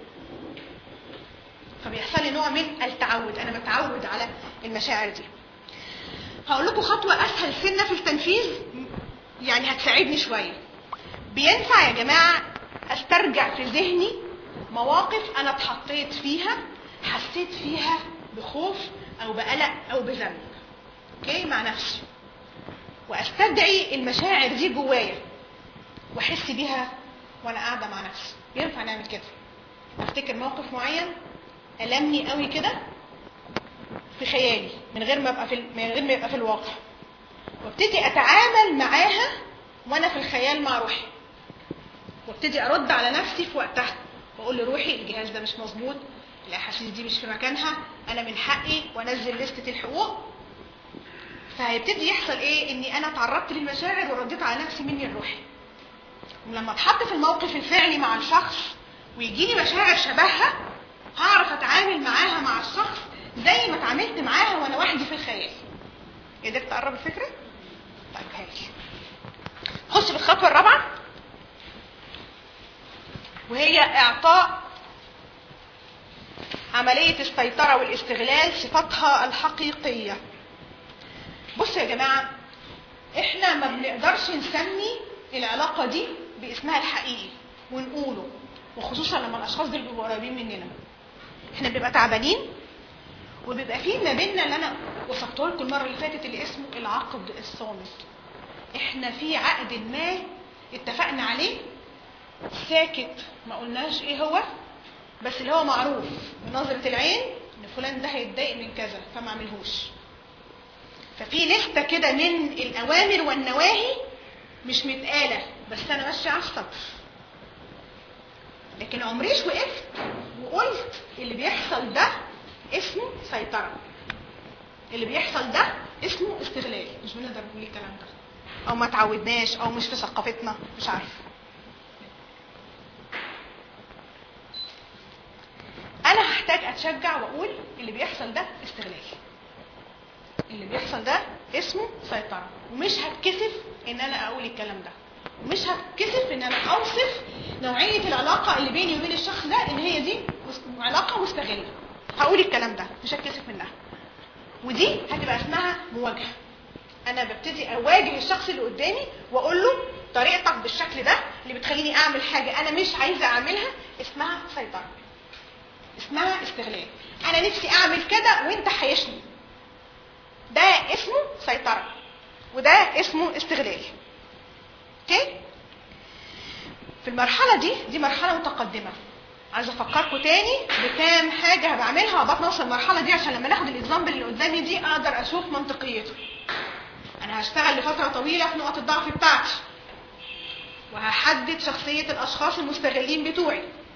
فبيحصل لي نوع من التعود، انا بتعود على المشاعر دي. هقول لكم خطوه اسهل سنه في التنفيذ يعني هتساعدني شويه. بينفع يا جماعه استرجع في ذهني مواقف انا اتحطيت فيها حسيت فيها بخوف او بقلق او بذنب، اوكي، مع نفسي، واستدعي المشاعر دي جوايا واحس بيها وانا قاعده مع نفسي. ينفع نعمل كده. افتكر موقف معين ألمني قوي كده في خيالي من غير ما يبقى في الواقع، وابتدي اتعامل معاها وانا في الخيال مع روحي، وابتدي ارد على نفسي في وقتها واقول لروحي الجهاز ده مش مظبوط، الاحاسيس دي مش في مكانها، انا من حقي وانزل لستة الحقوق. فهيبتدي يحصل ايه؟ اني انا اتعرضت للمشاعر ورديت على نفسي مني لروحي. ولما اتحط في الموقف الفعلي مع الشخص ويجيني مشاعر شبهها، هعرف اتعامل معاها مع الشخص زي ما اتعاملت معاها وانا وحدي في الخيال. قدرت تقرب الفكره؟ طيب هاي خش في الخطوه الرابعه، وهي اعطاء عمليه السيطره والاستغلال صفتها الحقيقيه. بصوا يا جماعه، احنا ما بنقدرش نسمي العلاقه دي باسمها الحقيقي ونقوله، وخصوصا لما الاشخاص دول بيبقوا قريبين مننا. احنا بنبقى تعبانين وبيبقى فيه ما بيننا اللي انا وصفته لكم المره اللي فاتت اللي اسمه العقد الصامت. احنا في عقد ما اتفقنا عليه ساكت، ما قلناش ايه هو، بس اللي هو معروف بنظره العين ان فلان ده هيتضايق من كذا فما عملهوش. ففي لسته كده من الاوامر والنواهي مش متقاله، بس انا ماشيه على السطر. لكن عمريش وقفت وقلت اللي بيحصل ده اسمه سيطره، اللي بيحصل ده اسمه استغلال. مش بنقدر نقول الكلام ده، او ما تعودناش، او مش في ثقافتنا، مش عارفه. انا هحتاج اتشجع واقول اللي بيحصل ده استغلال، اللي بيحصل ده اسمه سيطره، ومش هتكسف ان انا اقول الكلام ده، ومش هتكسف ان انا اوصف نوعيه العلاقه اللي بيني وبين الشخص ده ان هي دي علاقه مستغله. هقول الكلام ده مش هتكسف منها، ودي هتبقى اسمها مواجهه. انا ببتدي اواجه الشخص اللي قدامي واقول له طريقتك بالشكل ده اللي بتخليني اعمل حاجه انا مش عايزه اعملها اسمها سيطره، اسمها استغلال. انا نفسي اعمل كده وانت حيشني، ده اسمه سيطره وده اسمه استغلال. اوكي؟ في المرحله دي مرحله متقدمه. عايزه افكركم تاني بكام حاجه بعملها وبعد ما اوصل المرحله دي عشان لما ناخد الاكزامبل اللي قدامي دي اقدر اشوف منطقيته. انا هشتغل لفتره طويله في نقط الضعف بتاعتي، وهحدد شخصيه الاشخاص المستغلين بتوعي،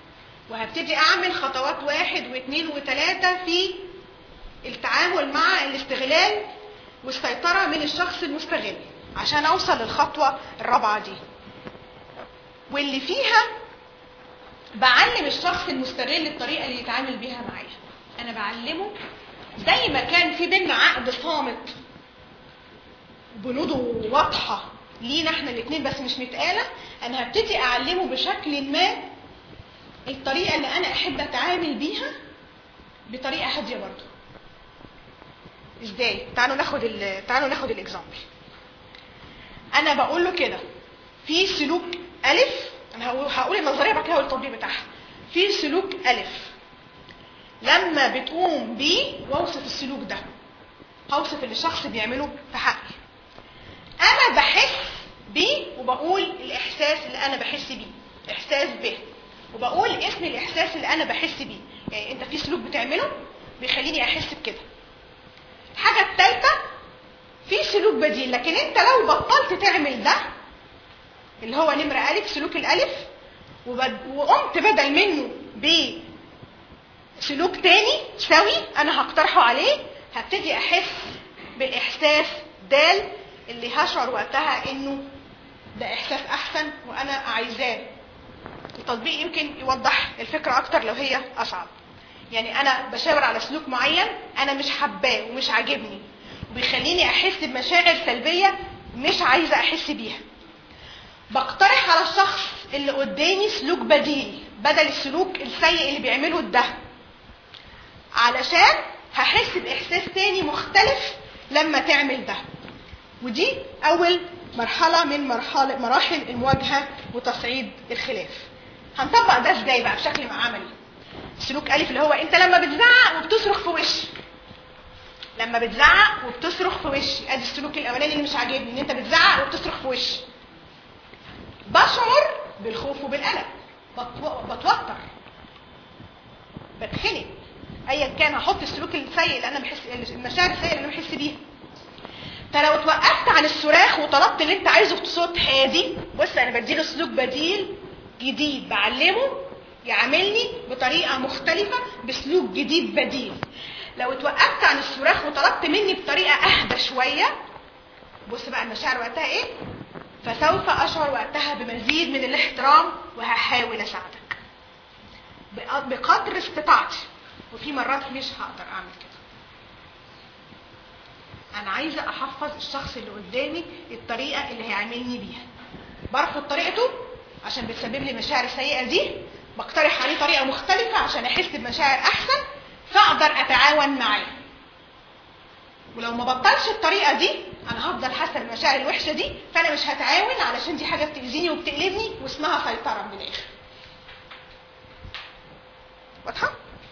وهبتدي اعمل خطوات 1 و2 و3 في التعامل مع الاستغلال والسيطرة من الشخص المستغل عشان اوصل للخطوة الرابعة دي، واللي فيها بعلم الشخص المستغل الطريقة اللي يتعامل بيها معايا. انا بعلمه زي ما كان في بينا عقد صامت بنوده واضحة لينا احنا الاثنين بس مش متقالة، انا هبتدي اعلمه بشكل ما الطريقة اللي انا احب اتعامل بيها بطريقة هادية برضو. ازاي؟ تعالوا ناخد الاكزامبل. انا بقول له كده في سلوك الف، انا هقول النظريه بعد كده هقول التطبيق بتاعها. في سلوك الف لما بتقوم بيه واوصف السلوك ده، هوصف اللي الشخص بيعمله في حقي. انا بحس بيه وبقول الاحساس اللي انا بحس بيه، احساس به، وبقول اسم الاحساس اللي انا بحس بيه. يعني انت في سلوك بتعمله بيخليني احس بكده. الحاجه الثالثه في سلوك بديل، لكن انت لو بطلت تعمل ده اللي هو نمرة ألف، سلوك الألف، وقمت بدل منه بسلوك تاني سوي أنا هقترحه عليه، هبتدي أحس بالإحساس دال اللي هشعر وقتها إنه ده إحساس أحسن وأنا عايزاه. التطبيق يمكن يوضح الفكرة أكتر لو هي أصعب. يعني أنا بشاور على سلوك معين أنا مش حباه ومش عاجبني وبيخليني أحس بمشاعر سلبية مش عايزة أحس بيها، بقترح على الشخص اللي قدامي سلوك بديل بدل السلوك السيء اللي بيعمله ده، علشان هحس بإحساس تاني مختلف لما تعمل ده. ودي أول مرحلة من مراحل المواجهة وتصعيد الخلاف. هنطبق ده ازاي بقى بشكل عملي؟ سلوك ألف اللي هو أنت لما بتزعق وبتصرخ في وشي، لما بتزعق وبتصرخ في وشي، ادي السلوك الاولاني اللي مش عاجبني، ان انت بتزعق وبتصرخ في وشي. بشعر بالخوف وبالقلق، بتوتر، بتخنق، ايا كان هحط السلوك السيء اللي انا بحس، المشاعر السيئه اللي انا بحس بيها. انت لو اتوقفت عن الصراخ وطلبت اللي انت عايزه بصوت هادي، بص انا بديله سلوك بديل جديد، بعلمه يعاملني بطريقه مختلفه بسلوك جديد بديل. لو اتوقفت عن الصراخ وطلبت مني بطريقه اهدى شويه، بص بقى المشاعر وقتها ايه، فسوف اشعر وقتها بمزيد من الاحترام وهحاول اساعدك بقدر استطاعتي، وفي مرات مش هقدر اعمل كده. انا عايزه احفظ الشخص اللي قدامي الطريقه اللي هيعاملني بيها، برفض طريقته عشان بتسبب لي مشاعر سيئه دي، بقترح عليه طريقه مختلفه عشان احس بمشاعر احسن فاقدر اتعاون معاه. ولو ما بطلش الطريقه دي انا هفضل حاسه المشاعر الوحشه دي، فانا مش هتعاون علشان دي حاجه بتاذيني وبتقلبني واسمها سيطره من الاخر. واضحه؟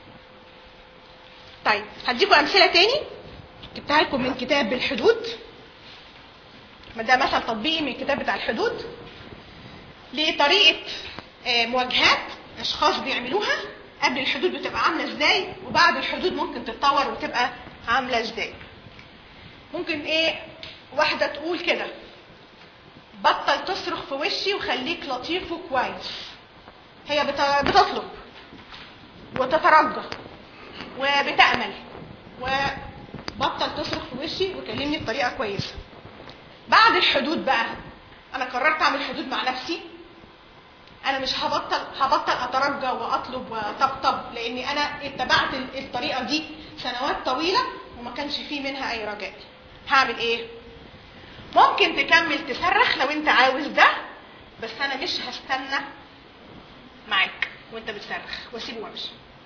طيب هديكم امثله تاني جبتها لكم من كتاب الحدود، ما ده مثل تطبيقي من الكتاب بتاع الحدود لطريقه مواجهات اشخاص بيعملوها قبل الحدود بتبقى عامله ازاي، وبعد الحدود ممكن تتطور وتبقى عامله ازاي. ممكن واحده تقول كده، بطل تصرخ في وشي وخليك لطيف وكويس. هي بتطلب وتترجى وبتأمل، وبطل تصرخ في وشي وكلمني بطريقه كويسه. بعد الحدود بقى انا قررت اعمل حدود مع نفسي، انا مش هبطل اترجى واطلب وطبطب، لاني انا اتبعت الطريقه دي سنوات طويله وما كانش فيه منها اي رجاء. هعمل ايه؟ ممكن تكمل تصرخ لو انت عاوز ده، بس انا مش هستنى معاك وانت بتصرخ واسيبه وامشي.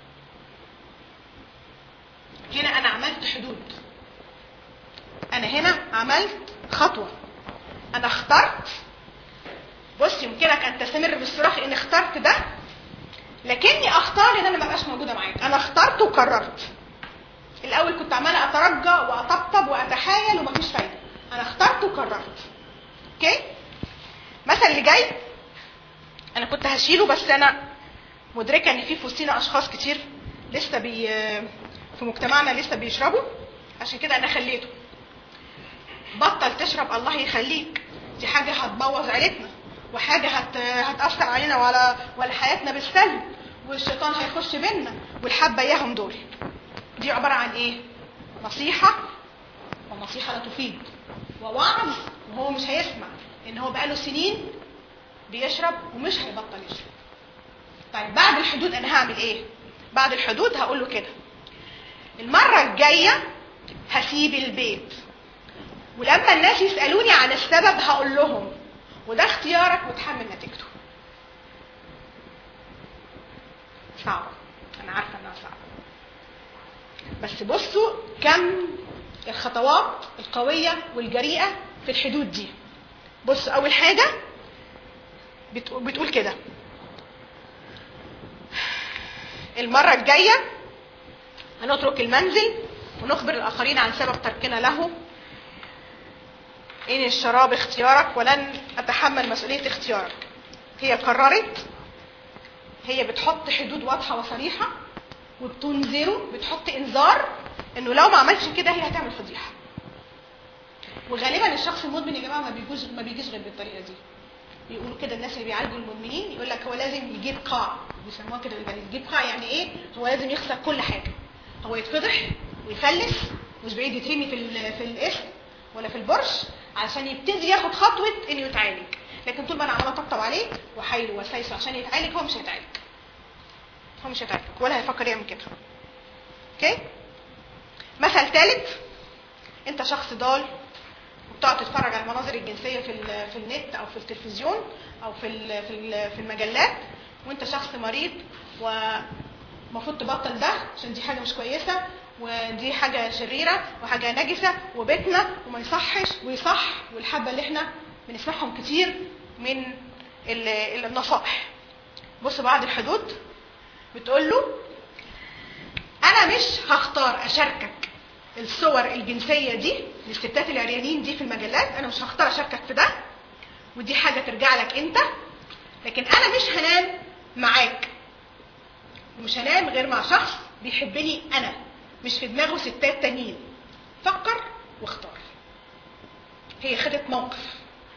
هنا انا عملت حدود، انا هنا عملت خطوه، انا اخترت. بص يمكنك ان تستمر بالصراخ ان اخترت ده، لكني اختار ان انا ما بقاش موجوده معاك. انا اخترت وقررت. الاول كنت عماله اترجى واطبطب واتحايل ومفيش فايده، انا اخترت وقررت. اوكي؟ مثلا اللي جاي انا كنت هشيله، بس انا مدركه ان في وسطينا اشخاص كتير لسه في مجتمعنا لسه بيشربوا، عشان كده انا خليته. بطل تشرب الله يخليك، دي حاجه هتبوظ عيلتنا وحاجه هتاثر علينا وعلى حياتنا بالسلب، والشيطان هيخش بينا والحبه اياهم دول. دي عباره عن ايه؟ نصيحه، والنصيحه لا تفيد، ووعظ وهو مش هيسمع لان هو بقاله سنين بيشرب ومش هيبطل يشرب. طيب بعد الحدود انا هعمل ايه؟ بعد الحدود هقول له كده: المره الجايه هسيب البيت، ولما الناس يسالوني عن السبب هقول لهم، وده اختيارك وتحمل نتيجته. صعبه، انا عارفه انها صعبه، بس بصوا كم الخطوات القويه والجريئه في الحدود دي. بصوا اول حاجه بتقول كده: المره الجايه هنترك المنزل ونخبر الاخرين عن سبب تركنا له. ان الشراب اختيارك ولن اتحمل مسؤوليه اختيارك. هي قررت، هي بتحط حدود واضحه وصريحه وبتنذره، بتحط انذار انه لو ما عملش كده هي هتعمل فضيحه. وغالبا الشخص المدمن يا جماعه ما بيجيش غير بالطريقه دي. بيقولوا كده الناس اللي بيعالجوا المدمنين يقول لك هو لازم يجيب قاع، بيسموها كده يجيب قاع. يعني ايه؟ هو لازم يخسر كل حاجه، هو يتفضح ويفلس، مش بعيد يترمي في الاسم ولا في البرش عشان يبتدي ياخد خطوه انه يتعالج. لكن طول ما انا عماله اطبطب عليه وحايله وسايسه عشان يتعالج، هو مش هيتعالج، هو مش هيتعالج ولا هيفكر يعمل كده. اوكي؟ مثل ثالث: انت شخص ضال وبتقعد تتفرج على المناظر الجنسيه في النت او في التلفزيون او في المجلات، وانت شخص مريض ومفروض تبطل ده عشان دي حاجه مش كويسه ودي حاجه شريره وحاجه نجسه وبيتنا وما يصحش ويصح، والحبه اللي احنا بنسمعهم كتير من النصائح. بص بعد الحدود بتقول له: انا مش هختار اشاركك الصور الجنسيه دي للستات العريانين دي في المجلات، انا مش هختار اشاركك في ده، ودي حاجه ترجع لك انت، لكن انا مش هنام معاك ومش هنام غير مع شخص بيحبني انا، مش في دماغه ستات تانيين. فكر واختار. هي خدت موقف،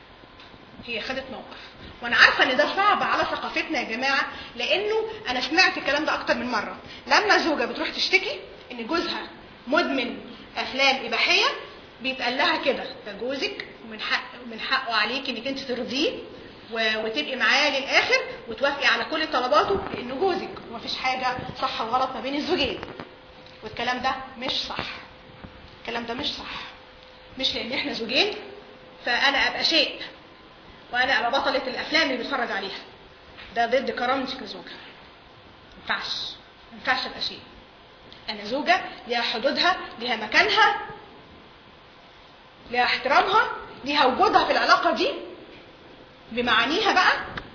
هي خدت موقف. وانا عارفه ان ده صعب على ثقافتنا يا جماعه، لانه انا سمعت الكلام ده اكتر من مره. لما زوجه بتروح تشتكي ان جوزها مدمن افلام اباحيه، بيتقال لها كده: ده جوزك ومن حقه عليك انك انت ترضيه وتبقي معاه للاخر وتوافقي على كل طلباته لانه جوزك، ومفيش حاجه صح وغلط ما بين الزوجين. والكلام ده مش صح، الكلام ده مش صح. مش لان احنا زوجين فانا ابقى شيء وانا ابقى بطله الافلام اللي بتفرج عليها. ده ضد كرامتك كزوجه. ما ينفعش ابقى شيء. انا زوجه ليها حدودها، ليها مكانها، ليها احترامها، ليها وجودها في العلاقه دي بمعانيها بقى.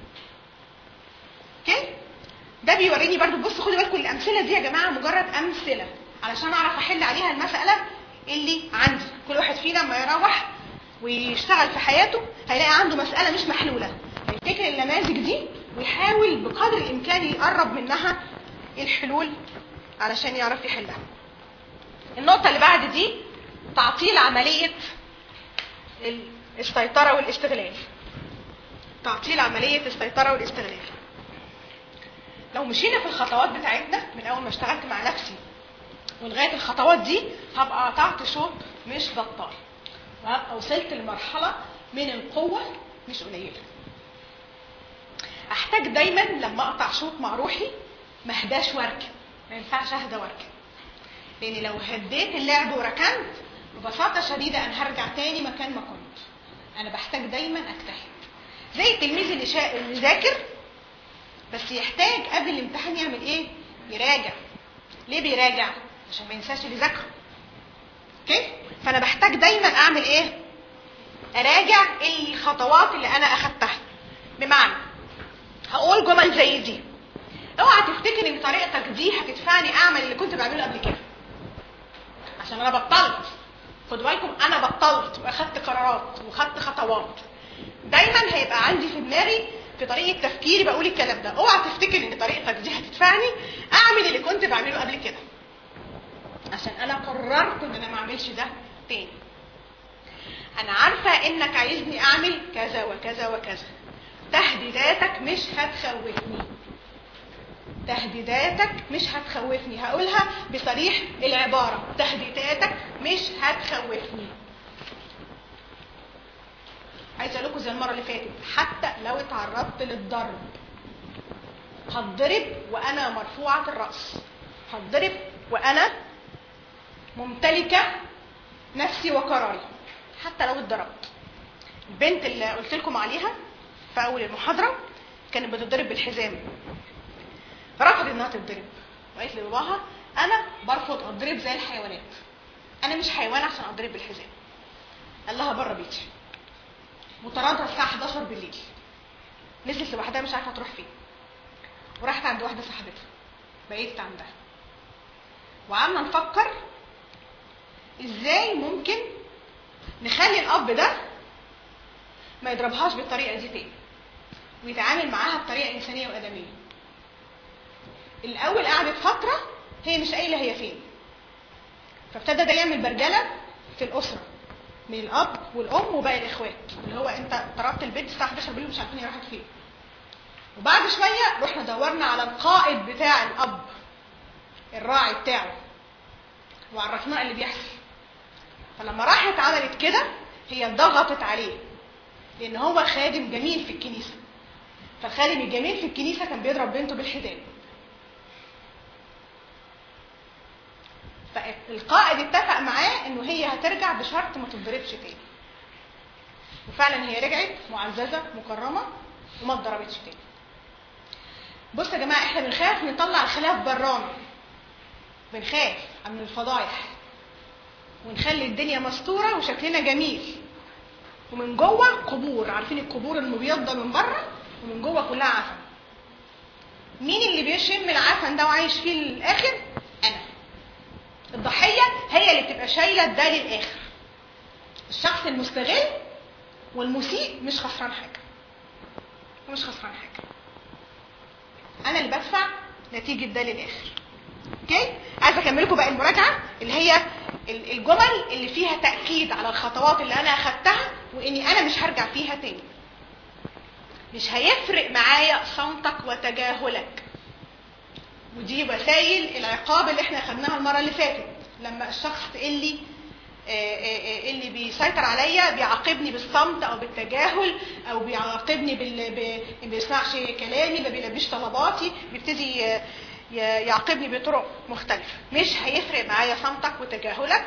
اوكي؟ ده بيوريني برضو. بصوا خدوا بالكم الامثله دي يا جماعه مجرد امثله علشان اعرف احل عليها المساله اللي عندي. كل واحد فينا لما يروح ويشتغل في حياته هيلاقي عنده مساله مش محلوله، هيفتكر النماذج دي ويحاول بقدر الامكان يقرب منها الحلول علشان يعرف يحلها. النقطه اللي بعد دي: تعطيل عمليه السيطره والاستغلال. تعطيل عمليه السيطره والاستغلال. لو مشينا في الخطوات بتاعتنا من اول ما اشتغلت مع نفسي ولغايه الخطوات دي، هبقى قطعت شوط مش بطال، وهبقى وصلت لمرحله من القوه مش قليله. احتاج دايما لما اقطع شوط مع روحي ما اهداش واركن، ما ينفعش اهدى واركن، لان لو هديت اللعب وركنت ببساطه شديده انا هرجع تاني مكان ما كنت. انا بحتاج دايما اجتهد، زي التلميذ اللي ذاكر بس يحتاج قبل الامتحان يعمل ايه؟ يراجع. ليه بيراجع؟ عشان ما ينساش اللي ذاكره. اوكي؟ فانا بحتاج دايما اعمل ايه؟ اراجع الخطوات اللي انا اخدتها. بمعنى هقول جمل زي دي: اوعى تفتكر ان طريقتك دي هتدفعني اعمل اللي كنت بعمله قبل كده، عشان انا بطلت. خدوا بالكم انا بطلت واخدت قرارات واخدت خطوات. دايما هيبقى عندي في دماغي في طريقه تفكيري بقول الكلام ده: اوعى تفتكر ان طريقتك دي هتدفعني اعمل اللي كنت بعمله قبل كده، عشان انا قررت ان انا ما اعملش ده تاني. انا عارفه انك عايزني اعمل كذا وكذا وكذا، تهديداتك مش هتخوفني. تهديداتك مش هتخوفني. هقولها بصريح العبارة، تهديداتك مش هتخوفني. عايزه اقول لكم زي المره اللي فاتت، حتى لو اتعرضت للضرب هتضرب وانا مرفوعه الراس، هتضرب وانا ممتلكه نفسي وقراري حتى لو اتضربت. البنت اللي قلت لكم عليها في اول المحاضره كانت بتضرب بالحزام، رفضت انها تتضرب وقالت لباباها انا برفض اتضرب زي الحيوانات، انا مش حيوان عشان اتضرب بالحزام. قال لها بره بيتي. متراضيه الساعه 11 بالليل، نزلت لوحدها مش عارفه تروح فين، وراحت عند واحده صاحبتها، بقيت عندها وقعدنا نفكر ازاي ممكن نخلي الاب ده ما يضربهاش بالطريقه دي تاني ويتعامل معاها بطريقه انسانيه وادميه. الاول قعدت فتره هي مش قايله هي فين، فابتدى ده يعمل برجله في الاسره من الاب والام وباقي الاخوات، اللي هو انت ضربت البنت الساعه 11 بالليل مش عارفين هي راحت فين. وبعد شويه رحنا دورنا على القائد بتاع الاب، الراعي بتاعه، وعرفناه اللي بيحصل. فلما راحت عملت كده هي ضغطت عليه لان هو خادم جميل في الكنيسه، فالخادم الجميل في الكنيسه كان بيضرب بنته بالحزام. فالقائد اتفق معاه انه هي هترجع بشرط ما تتضربش تاني، وفعلا هي رجعت معززه مكرمه وما اتضربتش تاني. بصوا يا جماعه، احنا بنخاف نطلع الخلاف برانا، بنخاف من الفضايح ونخلي الدنيا مستوره وشكلنا جميل، ومن جوه قبور، عارفين القبور المبيضه من بره ومن جوه كلها عفن. مين اللي بيشم العفن ده وعايش فيه للاخر؟ انا. الضحيه هي اللي بتبقى شايله ده للاخر. الشخص المستغل والمسيء مش خسران حاجه، مش خسران حاجه، انا اللي بدفع نتيجه ده للاخر. اوكي، عايزه اكمل لكم بقى المراجعه اللي هي الجمل اللي فيها تاكيد على الخطوات اللي انا اخدتها واني انا مش هرجع فيها تاني. مش هيفرق معايا صمتك وتجاهلك، ودي وسائل العقاب اللي احنا اخدناها المره اللي فاتت. لما الشخص اللي بيسيطر عليا بيعاقبني بالصمت او بالتجاهل او بيعاقبني ما بيسمعش كلامي، ما بيلبيش طلباتي، بيبتدي يعاقبني بطرق مختلفه. مش هيفرق معايا صمتك وتجاهلك.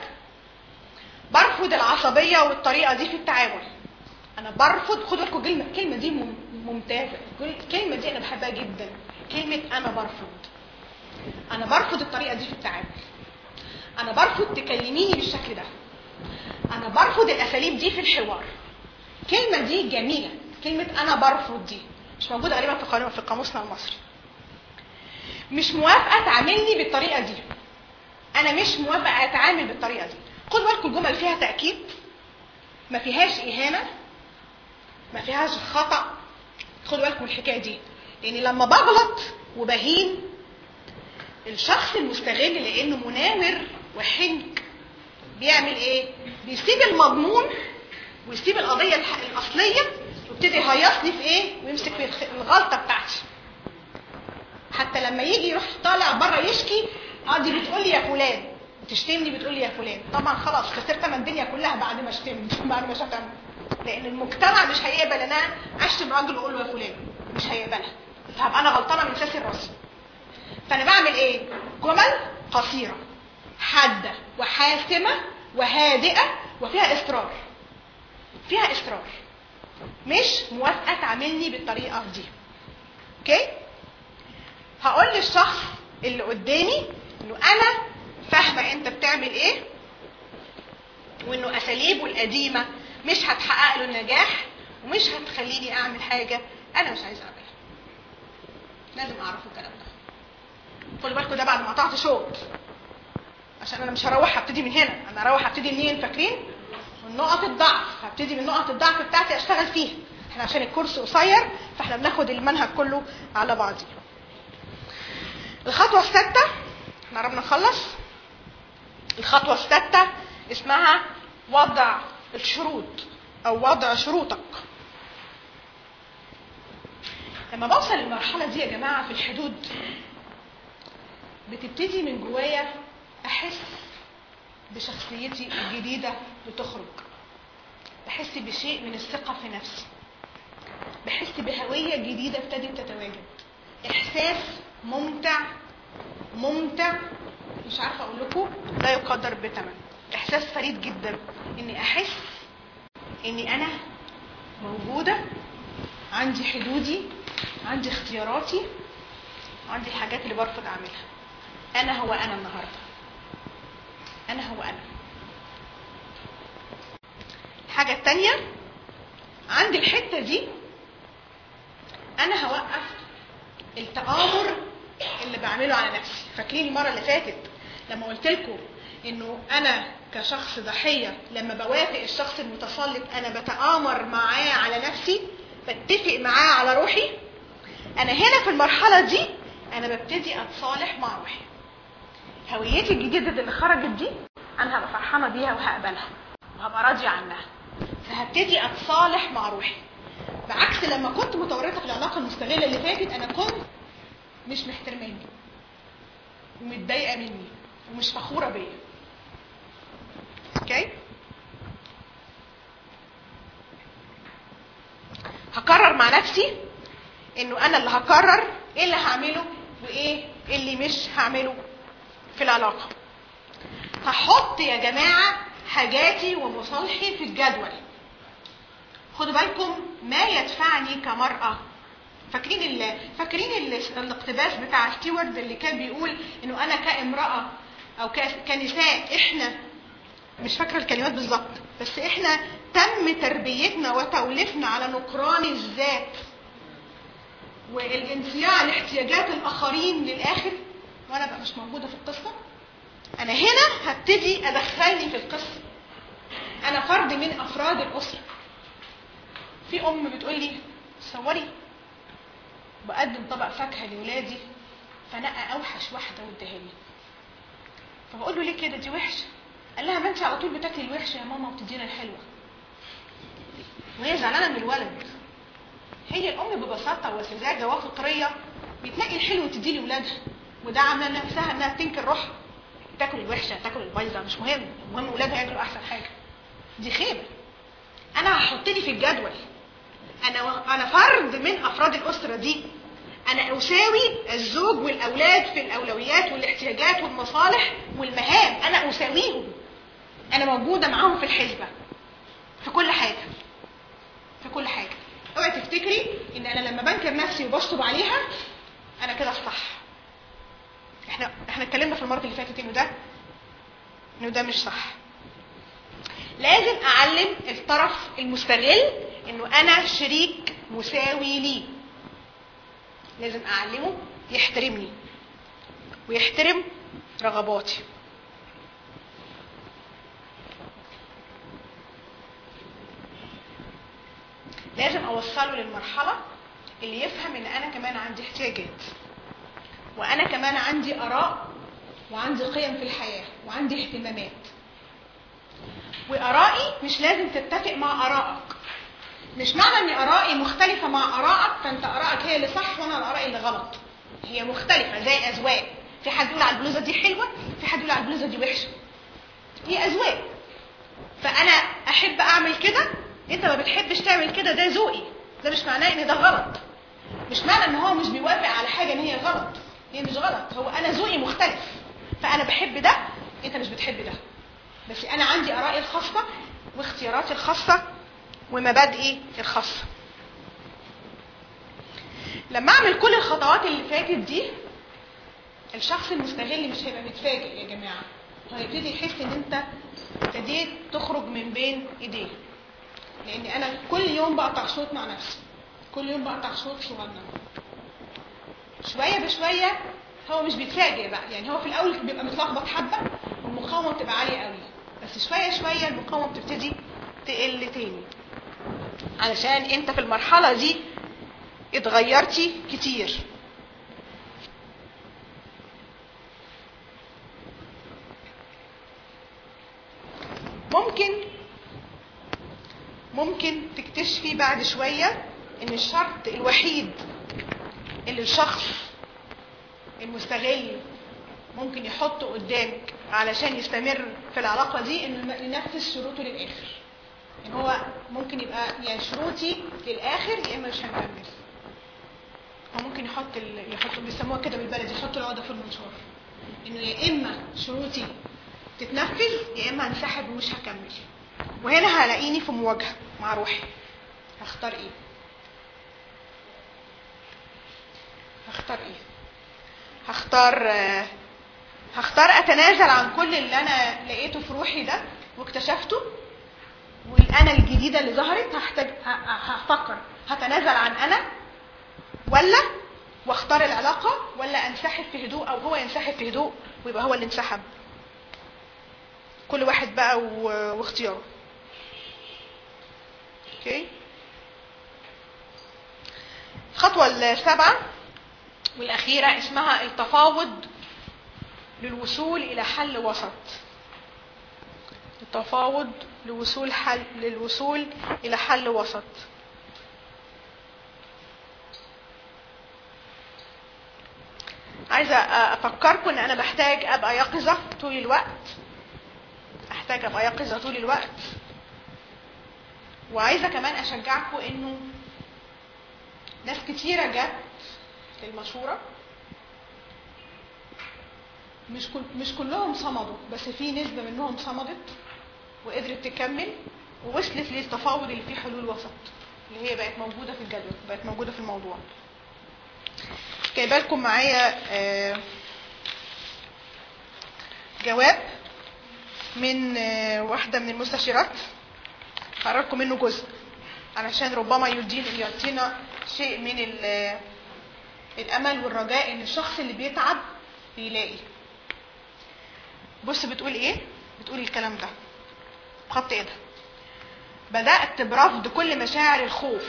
برفض العصبيه والطريقه دي في التعامل. انا برفض، خدوا بالكم الكلمه دي ممتازه، الكلمه دي انا بحبها جدا، كلمه انا برفض. انا برفض الطريقه دي في التعامل، انا برفض تكلميني بالشكل ده، انا برفض الاساليب دي في الحوار. الكلمه دي جميله، كلمه انا برفض دي مش موجوده غالبا في قاموسنا المصري. مش موافقه تعاملني بالطريقه دي، انا مش موافقه اتعامل بالطريقه دي. خدوا بالكم الجمل فيها تاكيد، ما فيهاش اهانه، ما فيهاش خطا. خدوا بالكم الحكايه دي، لان لما بغلط وبهين الشخص المستغل لانه منامر وحنك بيعمل ايه؟ بيسيب المضمون ويسيب القضيه الاصليه ويبتدي يهيصني في ايه؟ ويمسك في الغلطه بتاعتي. حتى لما يجي يروح طالع بره يشكي، دي بتقول لي يا فلان، بتشتمني بتقول لي يا فلان. طبعا خلاص خسرت من الدنيا كلها بعد ما شتمت، بعد ما شتمت، لان المجتمع مش هيقبل ان انا اشتم راجل واقول له يا فلان، مش هيقبلها، فهبقى انا غلطانه من ساسي راسي. فانا بعمل ايه؟ جمل قصيره حاده وحاسمه وهادئه وفيها اصرار، فيها اصرار، مش موافقه تعاملني بالطريقه دي. اوكي، هقول للشخص اللي قدامي انه انا فاهمه انت بتعمل ايه، وانه اساليبه القديمه مش هتحقق له النجاح ومش هتخليني اعمل حاجه انا مش عايزه اعملها. لازم اعرف الكلام ده. خدوا بالكم ده بعد ما قطعت شوط، عشان انا مش هروح هبتدي من هنا، انا هروح هبتدي منين؟ فاكرين؟ من نقط الضعف، هبتدي من نقط الضعف بتاعتي اشتغل فيها. احنا عشان الكورس قصير فاحنا بناخد المنهج كله على بعضه. الخطوه السادسه، احنا قربنا نخلص. الخطوه السادسه اسمها وضع الشروط او وضع شروطك. لما بوصل للمرحله دي يا جماعه في الحدود بتبتدي من جوايا احس بشخصيتي الجديدة بتخرج، بحس بشيء من الثقة في نفسي، بحس بهوية جديدة ابتدت تتواجد. احساس ممتع مش عارفة اقول لكم، لا يقدر بثمن. احساس فريد جدا اني احس اني انا موجودة، عندي حدودي، عندي اختياراتي، عندي الحاجات اللي برفض اعملها. انا هو انا النهاردة، انا هو انا. الحاجة التانية، عندي الحتة دي انا هوقف التآمر اللي بعمله على نفسي. فاكرين المرة اللي فاتت لما قلت لكم انه انا كشخص ضحية لما بوافق الشخص المتسلط انا بتآمر معاه على نفسي، بتفق معاه على روحي. انا هنا في المرحلة دي انا ببتدي اتصالح مع روحي. هويتي الجديدة اللي خرجت دي انا هبقى فرحانة بيها وهقبلها وهبقى راضية عنها، فهبتدي اتصالح مع روحي. بعكس لما كنت متورطة في العلاقة المستغلة اللي فاتت، انا كنت مش محترماني ومتضايقة مني ومش فخورة بيا. اوكي، هقرر مع نفسي انه انا اللي هقرر ايه اللي هعمله وايه اللي مش هعمله في العلاقة. هحط يا جماعة حاجاتي ومصالحي في الجدول. خدوا بالكم ما يدفعني كمرأة. فاكرين الاقتباس بتاع ستيوارد اللي كان بيقول انه انا كامرأة او كنساء، احنا مش فاكرة الكلمات بالظبط، بس احنا تم تربيتنا وتوليفنا على نكران الذات والانصياع لاحتياجات الاخرين للاخر، وانا بقى مش موجودة في القصة. انا هنا هبتدي ادخلني في القصة. انا فرد من افراد الاسرة. في ام بتقول لي تصوري بقدم طبق فاكهة لولادي فنقى اوحش واحدة واديها لي. فبقول له ليه كده، دي وحشة. قال لها ما انت على طول بتاكلي الوحشة يا ماما وبتدينا الحلوة. وهي زعلانة من الولد. هي الام ببساطة وسذاجة وفطرية بتنقي الحلو وتديه لاولادها، وده عامله نفسها انها تنكر روحها، تاكل الوحشة تاكل البايظة مش مهم، المهم اولادها ياكلوا احسن حاجة. دي خيبة. انا هحطني في الجدول. انا فرد من افراد الاسرة دي. انا اساوي الزوج والاولاد في الاولويات والاحتياجات والمصالح والمهام. انا اساويهم، انا موجودة معاهم في الحسبة في كل حاجة، في كل حاجة. اوعي تفتكري ان انا لما بنكر نفسي وبشطب عليها انا كده الصح. احنا اتكلمنا في المرة اللي فاتت انه ده مش صح. لازم اعلم الطرف المستغل انه انا شريك مساوي ليه. لازم اعلمه يحترمني ويحترم رغباتي. لازم اوصله للمرحلة اللي يفهم ان انا كمان عندي احتياجات، وانا كمان عندي اراء وعندي قيم في الحياة وعندي اهتمامات. وارائي مش لازم تتفق مع ارائك. مش معنى ان ارائي مختلفة مع ارائك فانت ارائك هي اللي صح وانا ارائي اللي غلط. هي مختلفة زي اذواق. في حد يقول على البلوزة دي حلوة، في حد يقول على البلوزة دي وحشة. هي اذواق. فانا احب اعمل كده، انت ما بتحبش تعمل كده، ده ذوقي. ده مش معناه ان ده غلط. مش معنى ان هو مش بيوافق على حاجة ان هي غلط. هي مش غلط، هو انا ذوقي مختلف. فانا بحب ده، انت مش بتحب ده. بس انا عندي ارائي الخاصة واختياراتي الخاصة ومبادئي الخاصة. لما اعمل كل الخطوات اللي فاتت دي، الشخص المستغل مش هيبقى متفاجئ يا جماعة. هيبتدي يحس ان انت ابتديت تخرج من بين ايديه. لان انا كل يوم بقطع شوط مع نفسي، كل يوم بقطع شوط صغير. شوية بشوية هو مش بيتفاجئ بقى. يعني هو في الاول بيبقى متلخبط حبة والمقاومة بتبقى عالية قوي، بس شوية شوية المقاومة بتبتدي تقل تاني، علشان انت في المرحلة دي اتغيرتي كتير. ممكن تكتشفي بعد شوية ان الشرط الوحيد اللي الشخص المستغل ممكن يحطه قدامك علشان يستمر في العلاقة دي انه ينفذ شروطه للآخر. ان هو ممكن يبقى يعني شروطي للآخر يا اما مش هنكمل. هو ممكن يحط بيسموها كده بالبلدي، يحط العقدة في المنشار، انه يا اما شروطي تتنفذ يا اما هنسحب ومش هكمل. وهنا هلاقيني في مواجهة مع روحي. هختار ايه؟ هختار اتنازل عن كل اللي انا لقيته في روحي ده واكتشفته، والانا الجديده اللي ظهرت هفكر هتنازل عن انا ولا واختار العلاقه، ولا انسحب في هدوء او هو ينسحب في هدوء ويبقى هو اللي انسحب. كل واحد بقى واختياره. اوكي. الخطوه السابعه والاخيره اسمها التفاوض للوصول الى حل وسط. التفاوض للوصول الى حل وسط. عايزه افكركم ان انا بحتاج ابقى يقظه طول الوقت. وعايزه كمان اشجعكم انه ناس كتيره جت للمشوره، مش كلهم صمدوا، بس في نسبه منهم صمدت وقدرت تكمل ووصلت للتفاوض اللي فيه حلول وسط، اللي هي بقت موجوده في الجدول، بقت موجوده في الموضوع. جايبه لكم معايا جواب من واحده من المستشيرات، هقرا لكم منه جزء علشان ربما يعطينا شيء من الامل والرجاء ان الشخص اللي بيتعب بيلاقي. بص بتقول ايه؟ بتقول الكلام ده بخط ايدها: بدأت برفض كل مشاعر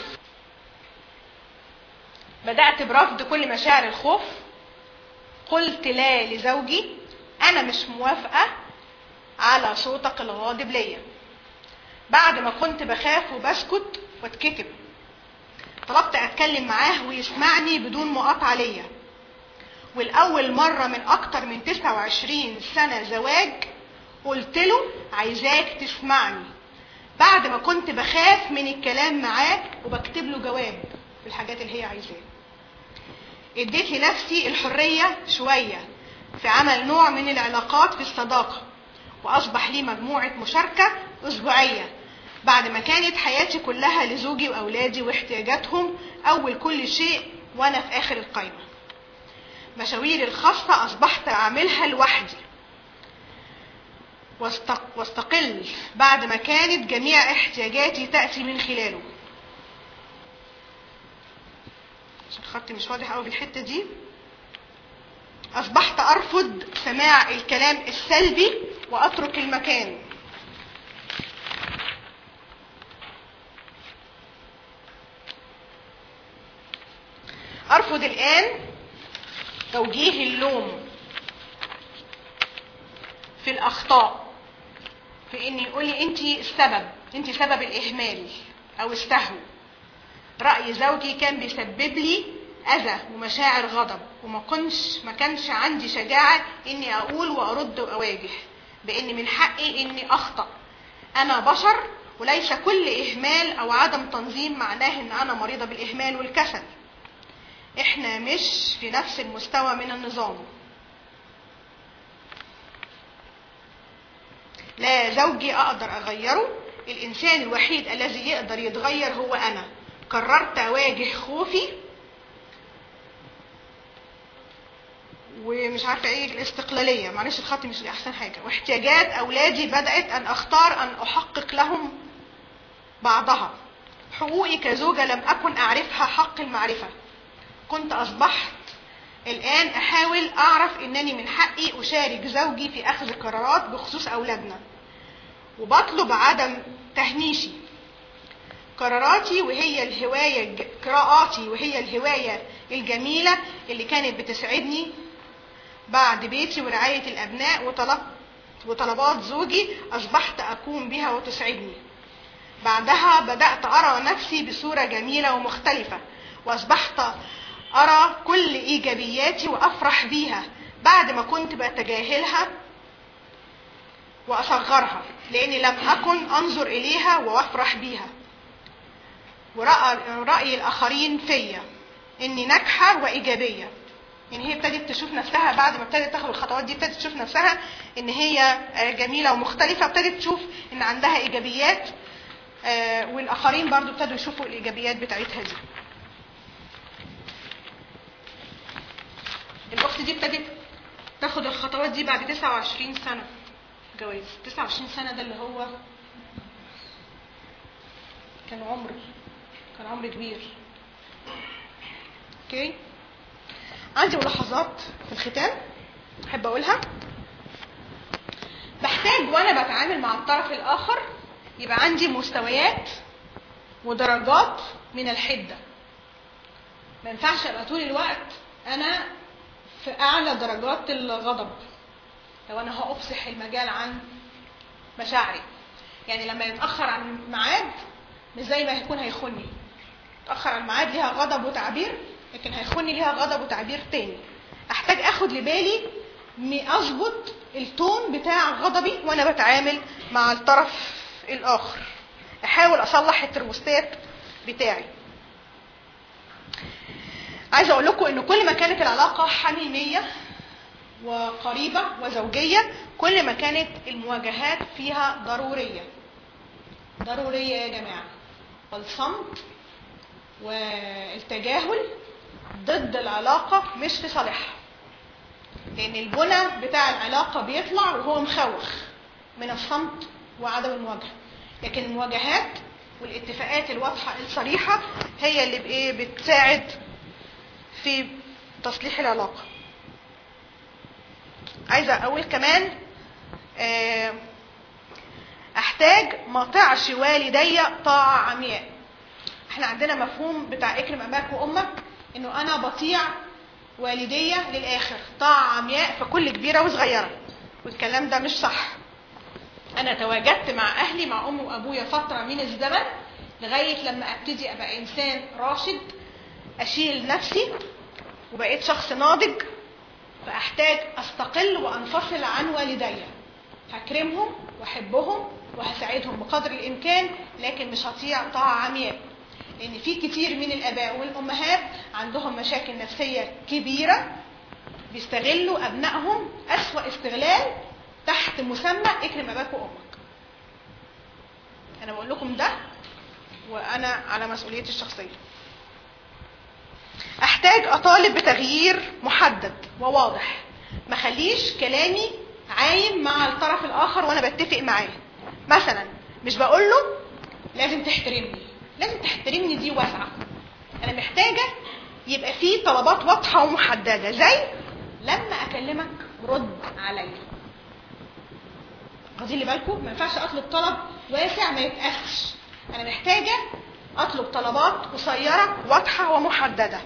الخوف. قلت لا لزوجي: انا مش موافقة على صوتك الغاضب ليا. بعد ما كنت بخاف وبسكت واتكتم، طلبت اتكلم معاه ويسمعني بدون مقاطعة ليا. والأول مرة من أكتر من 29 سنة زواج قلت له عايزاك تسمعني، بعد ما كنت بخاف من الكلام معاه وبكتب له جواب في الحاجات اللي هي عايزاه. اديت لنفسي الحرية شوية في عمل نوع من العلاقات في الصداقة، وأصبح لي مجموعة مشاركة أسبوعية بعد ما كانت حياتي كلها لزوجي وأولادي واحتياجاتهم أول كل شيء وأنا في آخر القائمة. مشاويري الخاصة أصبحت أعملها لوحدي واستقل بعد ما كانت جميع احتياجاتي تأتي من خلاله. عشان خطي مش واضح قوي في الحتة دي. أصبحت أرفض سماع الكلام السلبي وأترك المكان. أرفض الآن توجيه اللوم في الأخطاء، في إن يقولي أنت سبب الإهمال أو السهو. رأي زوجي كان بيسبب لي أذى ومشاعر غضب، ما كانش عندي شجاعة إني أقول وأرد وأواجه بإن من حقي إني أخطأ. أنا بشر، وليس كل إهمال أو عدم تنظيم معناه إن أنا مريضة بالإهمال والكسل. إحنا مش في نفس المستوى من النظام. لا زوجي أقدر أغيره، الإنسان الوحيد الذي يقدر يتغير هو أنا. قررت أواجه خوفي ومش عارفة إيه الاستقلالية، معلش الخط مش أحسن حاجة، واحتياجات أولادي. بدأت أن أختار أن أحقق لهم بعضها. حقوقي كزوجة لم أكن أعرفها حق المعرفة. كنت أصبحت الآن أحاول أعرف أنني من حقي أشارك زوجي في أخذ قرارات بخصوص أولادنا، وبطلب عدم تهميشي قراراتي قراءاتي وهي الهواية الجميلة اللي كانت بتسعدني بعد بيتي ورعاية الأبناء وطلبات زوجي أصبحت أقوم بها وتسعدني. بعدها بدأت أرى نفسي بصورة جميلة ومختلفة، وأصبحت أرى كل إيجابياتي وأفرح بيها. بعد ما كنت بتجاهلها وأصغرها لأني لم أكن أنظر إليها وأفرح بيها، ورأي الآخرين فيا إني ناجحة وإيجابية. يعني هي ابتدت تشوف نفسها بعد ما ابتدت تاخد الخطوات دي، ابتدت تشوف نفسها إن هي جميلة ومختلفة، ابتدت تشوف إن عندها إيجابيات، والآخرين برضو ابتدوا يشوفوا الإيجابيات بتاعتها دي. الأخت دي ابتدت تاخد الخطوات دي بعد 29 سنة جواز. 29 سنة ده اللي هو كان عمر كبير. اوكي، عندي ملاحظات في الختام احب اقولها. بحتاج وانا بتعامل مع الطرف الاخر يبقى عندي مستويات ودرجات من الحدة. ما ينفعش ابقى طول الوقت انا في اعلى درجات الغضب لو انا هافصح المجال عن مشاعري. يعني لما يتاخر عن ميعاد مش زي ما هيكون هيخوني. يتاخر عن ميعاد ليها غضب وتعبير، لكن هيخوني ليها غضب وتعبير تاني. احتاج اخد لبالي اظبط التون بتاع غضبي وانا بتعامل مع الطرف الاخر. احاول اصلح الترموستات بتاعي. عايزه اقول لكم ان كل ما كانت العلاقه حميميه وقريبه وزوجيه كل ما كانت المواجهات فيها ضروريه يا جماعه. والصمت والتجاهل ضد العلاقه مش في صالحها، لان البنى بتاع العلاقه بيطلع وهو مخوخ من الصمت وعدم المواجهه. لكن المواجهات والاتفاقات الواضحه الصريحه هي اللي بتساعد في تصليح العلاقه. عايزه اقول كمان احتاج ما اطيعش والدي طاعه عمياء. احنا عندنا مفهوم بتاع اكرم اباك وامك انه انا بطيع والدي للاخر، طاعه عمياء في كل كبيره وصغيره، والكلام ده مش صح. انا تواجدت مع اهلي، مع امي وابويا فتره من الزمن لغايه لما ابتدي ابقى انسان راشد، اشيل نفسي وبقيت شخص ناضج، فاحتاج استقل وانفصل عن والدي. هكرمهم واحبهم وهساعدهم بقدر الامكان، لكن مش هطيع طاعه عمياء. لان في كتير من الاباء والامهات عندهم مشاكل نفسيه كبيره، بيستغلوا ابنائهم اسوأ استغلال تحت مسمى اكرم اباك وامك. انا بقول لكم ده وانا على مسؤوليتي الشخصيه. احتاج اطالب بتغيير محدد وواضح، ما خليش كلامي عايم مع الطرف الاخر وانا بتفق معاه. مثلا مش بقول له لازم تحترمني دي واسعه. انا محتاجه يبقى في طلبات واضحه ومحدده، زي لما اكلمك رد عليا. خدي بالكم، ما ينفعش اطلب طلب واسع ما يتقاسش. انا محتاجه اطلب طلبات قصيره واضحه ومحدده.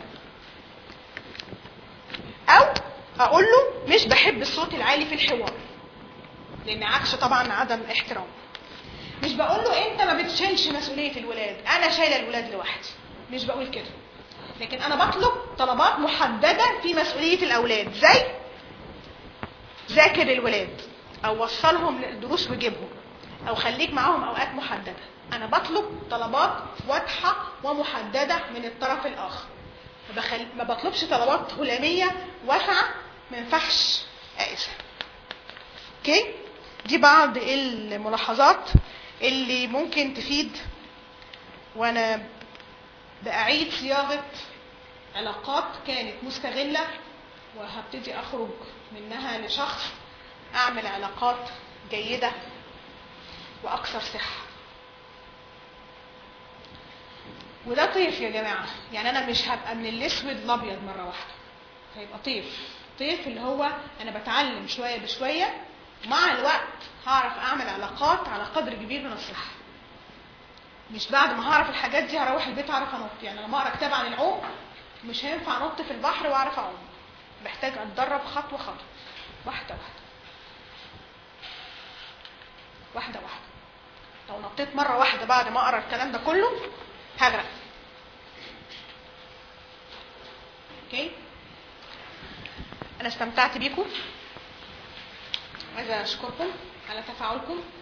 او اقول له مش بحب الصوت العالي في الحوار، لان عكس طبعا عدم احترام. مش بقول له انت ما بتشيلش مسؤوليه الولاد، انا شايله الولاد لوحدي، مش بقول كده. لكن انا بطلب طلبات محدده في مسؤوليه الاولاد، زي ذاكر الولاد، او وصلهم للدروس وجيبهم، او خليك معاهم اوقات محدده. انا بطلب طلبات واضحه ومحدده من الطرف الاخر. ما بطلبش طلبات هلاميه واسعه ما ينفعش اقيسها. اوكي، دي بعض الملاحظات اللي ممكن تفيد وانا باعيد صياغه علاقات كانت مستغله وهبتدي اخرج منها لشخص اعمل علاقات جيده واكثر صحه. وده طيف يا جماعه، يعني انا مش هبقى من الاسود الابيض مره واحده، هيبقى طيف اللي هو انا بتعلم شويه بشويه، ومع الوقت هعرف اعمل علاقات على قدر كبير من الصحه. مش بعد ما هعرف الحاجات دي هروح البيت اعرف انط. يعني لما اقرا كتاب عن العوم مش هينفع انط في البحر واعرف اعوم، محتاج اتدرب خطوه خطوه، واحده واحده. لو نطيت مره واحده بعد ما اقرا الكلام ده كله هغرق. اوكي، انا استمتعت بيكم، عايزه اشكركم على تفاعلكم.